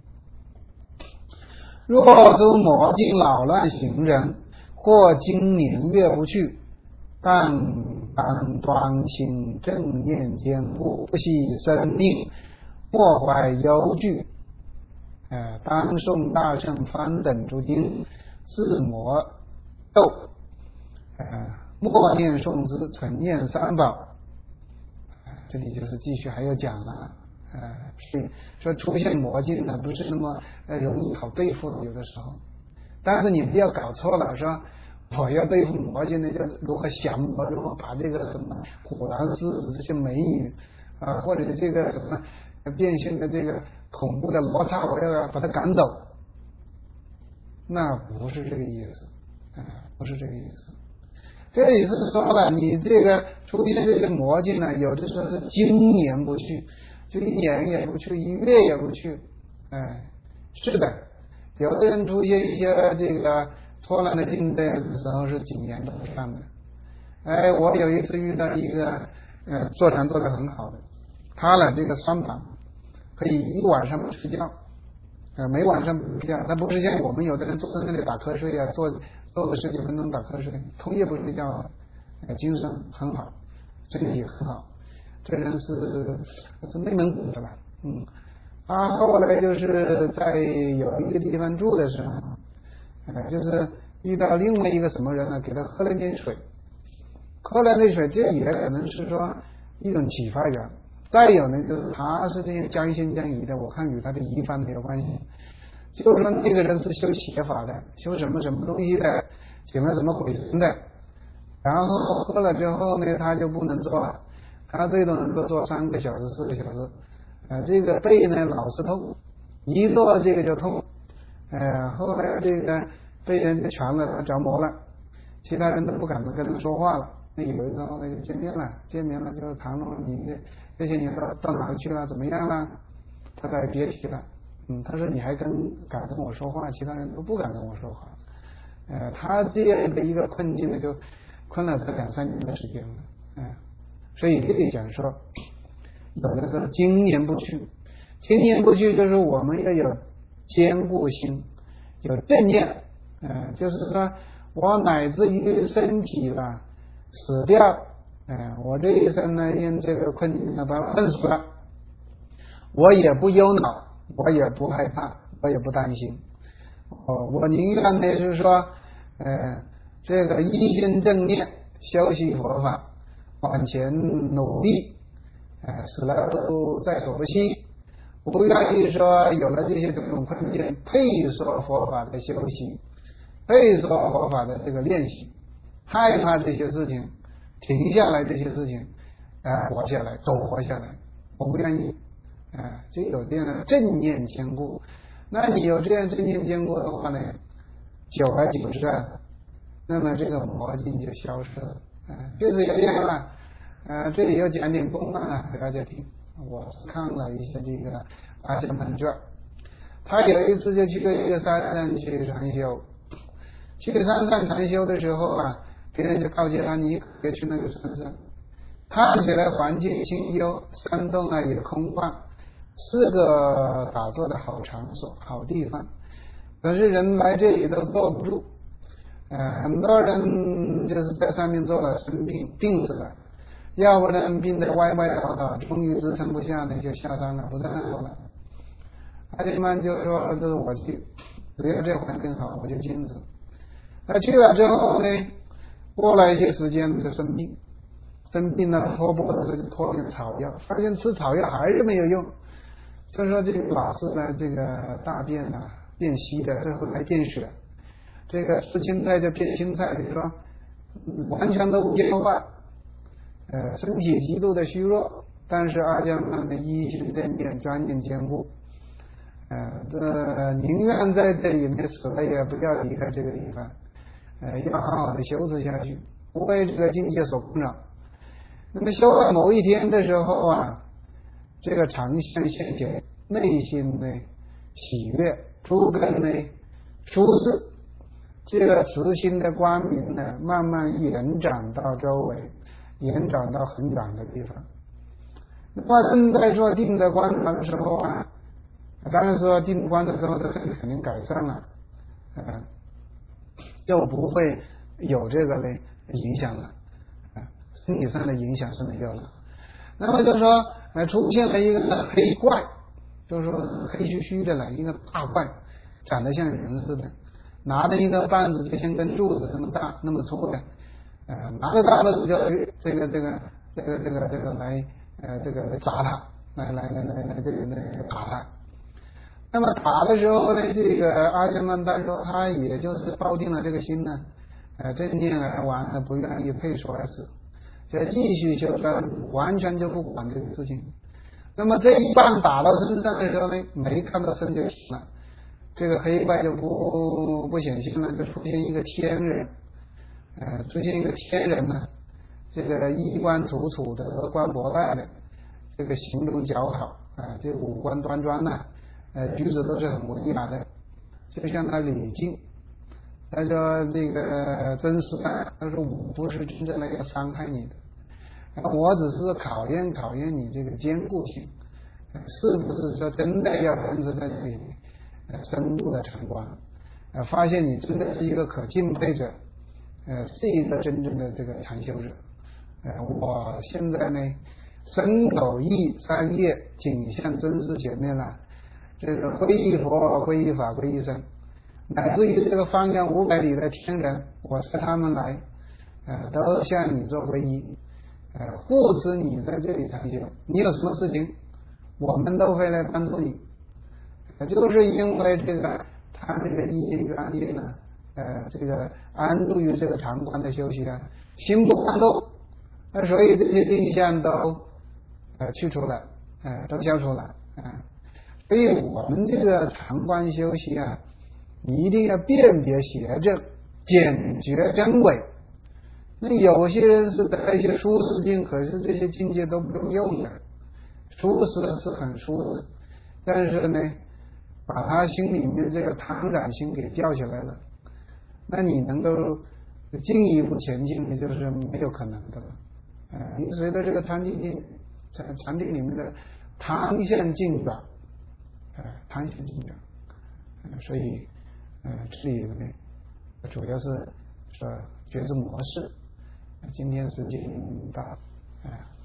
若诸魔境扰乱行人，或经年月不去，但当专心正念坚固，不惜生命，莫怀忧惧。呃，当诵大乘方等诸经，自魔斗，呃，默念诵之，纯念三宝。呃、这里就是继续还要讲了。呃，是说出现魔境呢，不是那么呃容易好对付的，有的时候。但是你不要搞错了，说我要对付魔境呢，就如何降魔，如何把这个什么虎狼狮子这些美女啊、呃，或者这个什么变性的这个恐怖的罗刹，我要把它赶走。那不是这个意思，啊、呃，不是这个意思。这里是说了，你这个出现这个魔境呢，有的时候是经年不去。就一年也不去，一月也不去，哎，是的，有的人出现一些这个错乱的境界的时候是几年都不上的。哎，我有一次遇到一个呃坐禅做得很好的，他呢这个双膀可以一晚上不睡觉，呃每晚上不睡觉，他不是像我们有的人坐在那里打瞌睡啊，坐坐个十几分钟打瞌睡，通夜不睡觉，呃精神很好，身体很好。这人是是内蒙古的吧，嗯，啊，后来就是在有一个地方住的时候，呃，就是遇到另外一个什么人呢，给他喝了点水，喝了那水，这也可能是说一种启发源。再有呢，就是他是这些将信将疑的，我看与他的疑犯没有关系，就是说那个人是修邪法的，修什么什么东西的，请了什么鬼神的，然后喝了之后呢，他就不能做了。他最多能够做三个小时、四个小时，呃，这个背呢老是痛，一做这个就痛，呃，后来这个被人家传了着魔了，其他人都不敢跟他说话了。那有一次后来就见面了，见面了就谈论你的这些年到到哪去了，怎么样了？他才别提了，嗯，他说你还跟敢跟我说话，其他人都不敢跟我说话，呃，他这样的一个困境呢，就困了他两三年的时间了，嗯、呃。所以这里讲说，有的时候经年不去，经年不去就是我们要有坚固心，有正念，呃，就是说我乃至于身体了死掉，呃，我这一生呢因这个困境呢把它困死了，我也不忧恼，我也不害怕，我也不担心，我我宁愿呢就是说，呃，这个一心正念修习佛法。往前努力， 呃，死了都在所不惜，不愿意说有了这些种种困境，退缩佛法的修习，退缩佛法的这个练习，害怕这些事情停下来，这些事情啊、呃、活下来，都活下来，我不愿意啊、呃，就有这样的正念坚固。那你有这样正念坚固的话呢，久而久之啊，那么这个魔境就消失了啊、呃，就是有这样了。呃，这里要讲点公案啊，给大家听。我是看了一下这个《阿姜曼传》，他有一次就去这个山上去禅修，去山上禅修的时候啊，别人就告诫他，你可以去那个山上，看起来环境清幽，山洞啊也空旷，是个打坐的好场所、好地方。可是人来这里都坐不住，呃，很多人就是在上面坐了生病，病死了。要不然病得歪歪倒倒，终于支撑不下呢，就下山了，不在那坐了。阿姜曼就说：“这是我去，只要这环境好，我就坚持。”他去了之后呢，过了一些时间就生病，生病了托钵的时候就托点草药，发现吃草药还是没有用，就说这个老是呢，这个大便啊变稀的，最后还变血。这个吃青菜就变青菜，比如说完全都不消化。呃，身体极度的虚弱，但是阿姜曼的一心正念，专念坚固，呃，这宁愿在这里面死了，也不要离开这个地方，呃，要好好的修持下去，不为这个境界所困扰。那么修到某一天的时候啊，这个常相现前，内心的喜悦，诸根呢舒适，这个慈心的光明呢，慢慢延展到周围。延展到很远的地方。那么正在做定的观察的时候啊，当然说定观的时候，这身体肯定改善了，呃，就不会有这个呢影响了，啊、呃，身体上的影响是没有了。那么就说，呃，出现了一个黑怪，就是说黑黢黢的了一个大怪，长得像人似的，拿着一个棒子，就像根柱子那么大，那么粗的。呃，拿着大的就这个这个这个这个这个来呃这个来打他，来来来来来这个来打他。那么打的时候呢，这个阿姜曼他说他也就是抱定了这个心呢，呃，正念而完了，不愿意退缩而死，就继续修正，完全就不管这个事情。那么这一棒打到身上的时候呢，没看到身就停了，这个黑怪就不不显现了，就出现一个天人。呃，出现一个天人呢，这个衣冠楚楚的，额冠博大的，这个形容姣好啊，这个五官端庄呐、啊，呃，举止都是很文雅的，就像他礼敬。他说这个真实啊，他说我不是真正的要伤害你的，我只是考验考验你这个坚固性，是不是说真的要跟着在这里呃深入的禅观，呃，发现你真的是一个可敬佩者。呃，是一个真正的这个禅修者。呃，我现在呢，身口意三业景象真实前面了，这个皈依佛、皈依法、皈依僧，乃至于这个方圆五百里的天人，我带他们来，呃，都向你做皈依，呃，护持你在这里禅修。你有什么事情，我们都会来帮助你。呃，就是因为这个他这个一心专业呢。呃，这个安住于这个禅观的修习啊，心不乱动，那所以这些定向都呃去除了，呃都消除了啊、呃。所以我们这个禅观修习啊，一定要辨别邪正，检决真伪。那有些人是得一些舒适境，可是这些境界都不用用的，舒适是很舒适，但是呢，把他心里面这个贪染心给吊起来了。那你能够进一步前进呢，就是没有可能的了。呃，你随着这个禅定境、禅禅定里面的贪向进转，呃，贪向进转，呃，所以呃，这里呢主要是说觉知模式。今天时间到，呃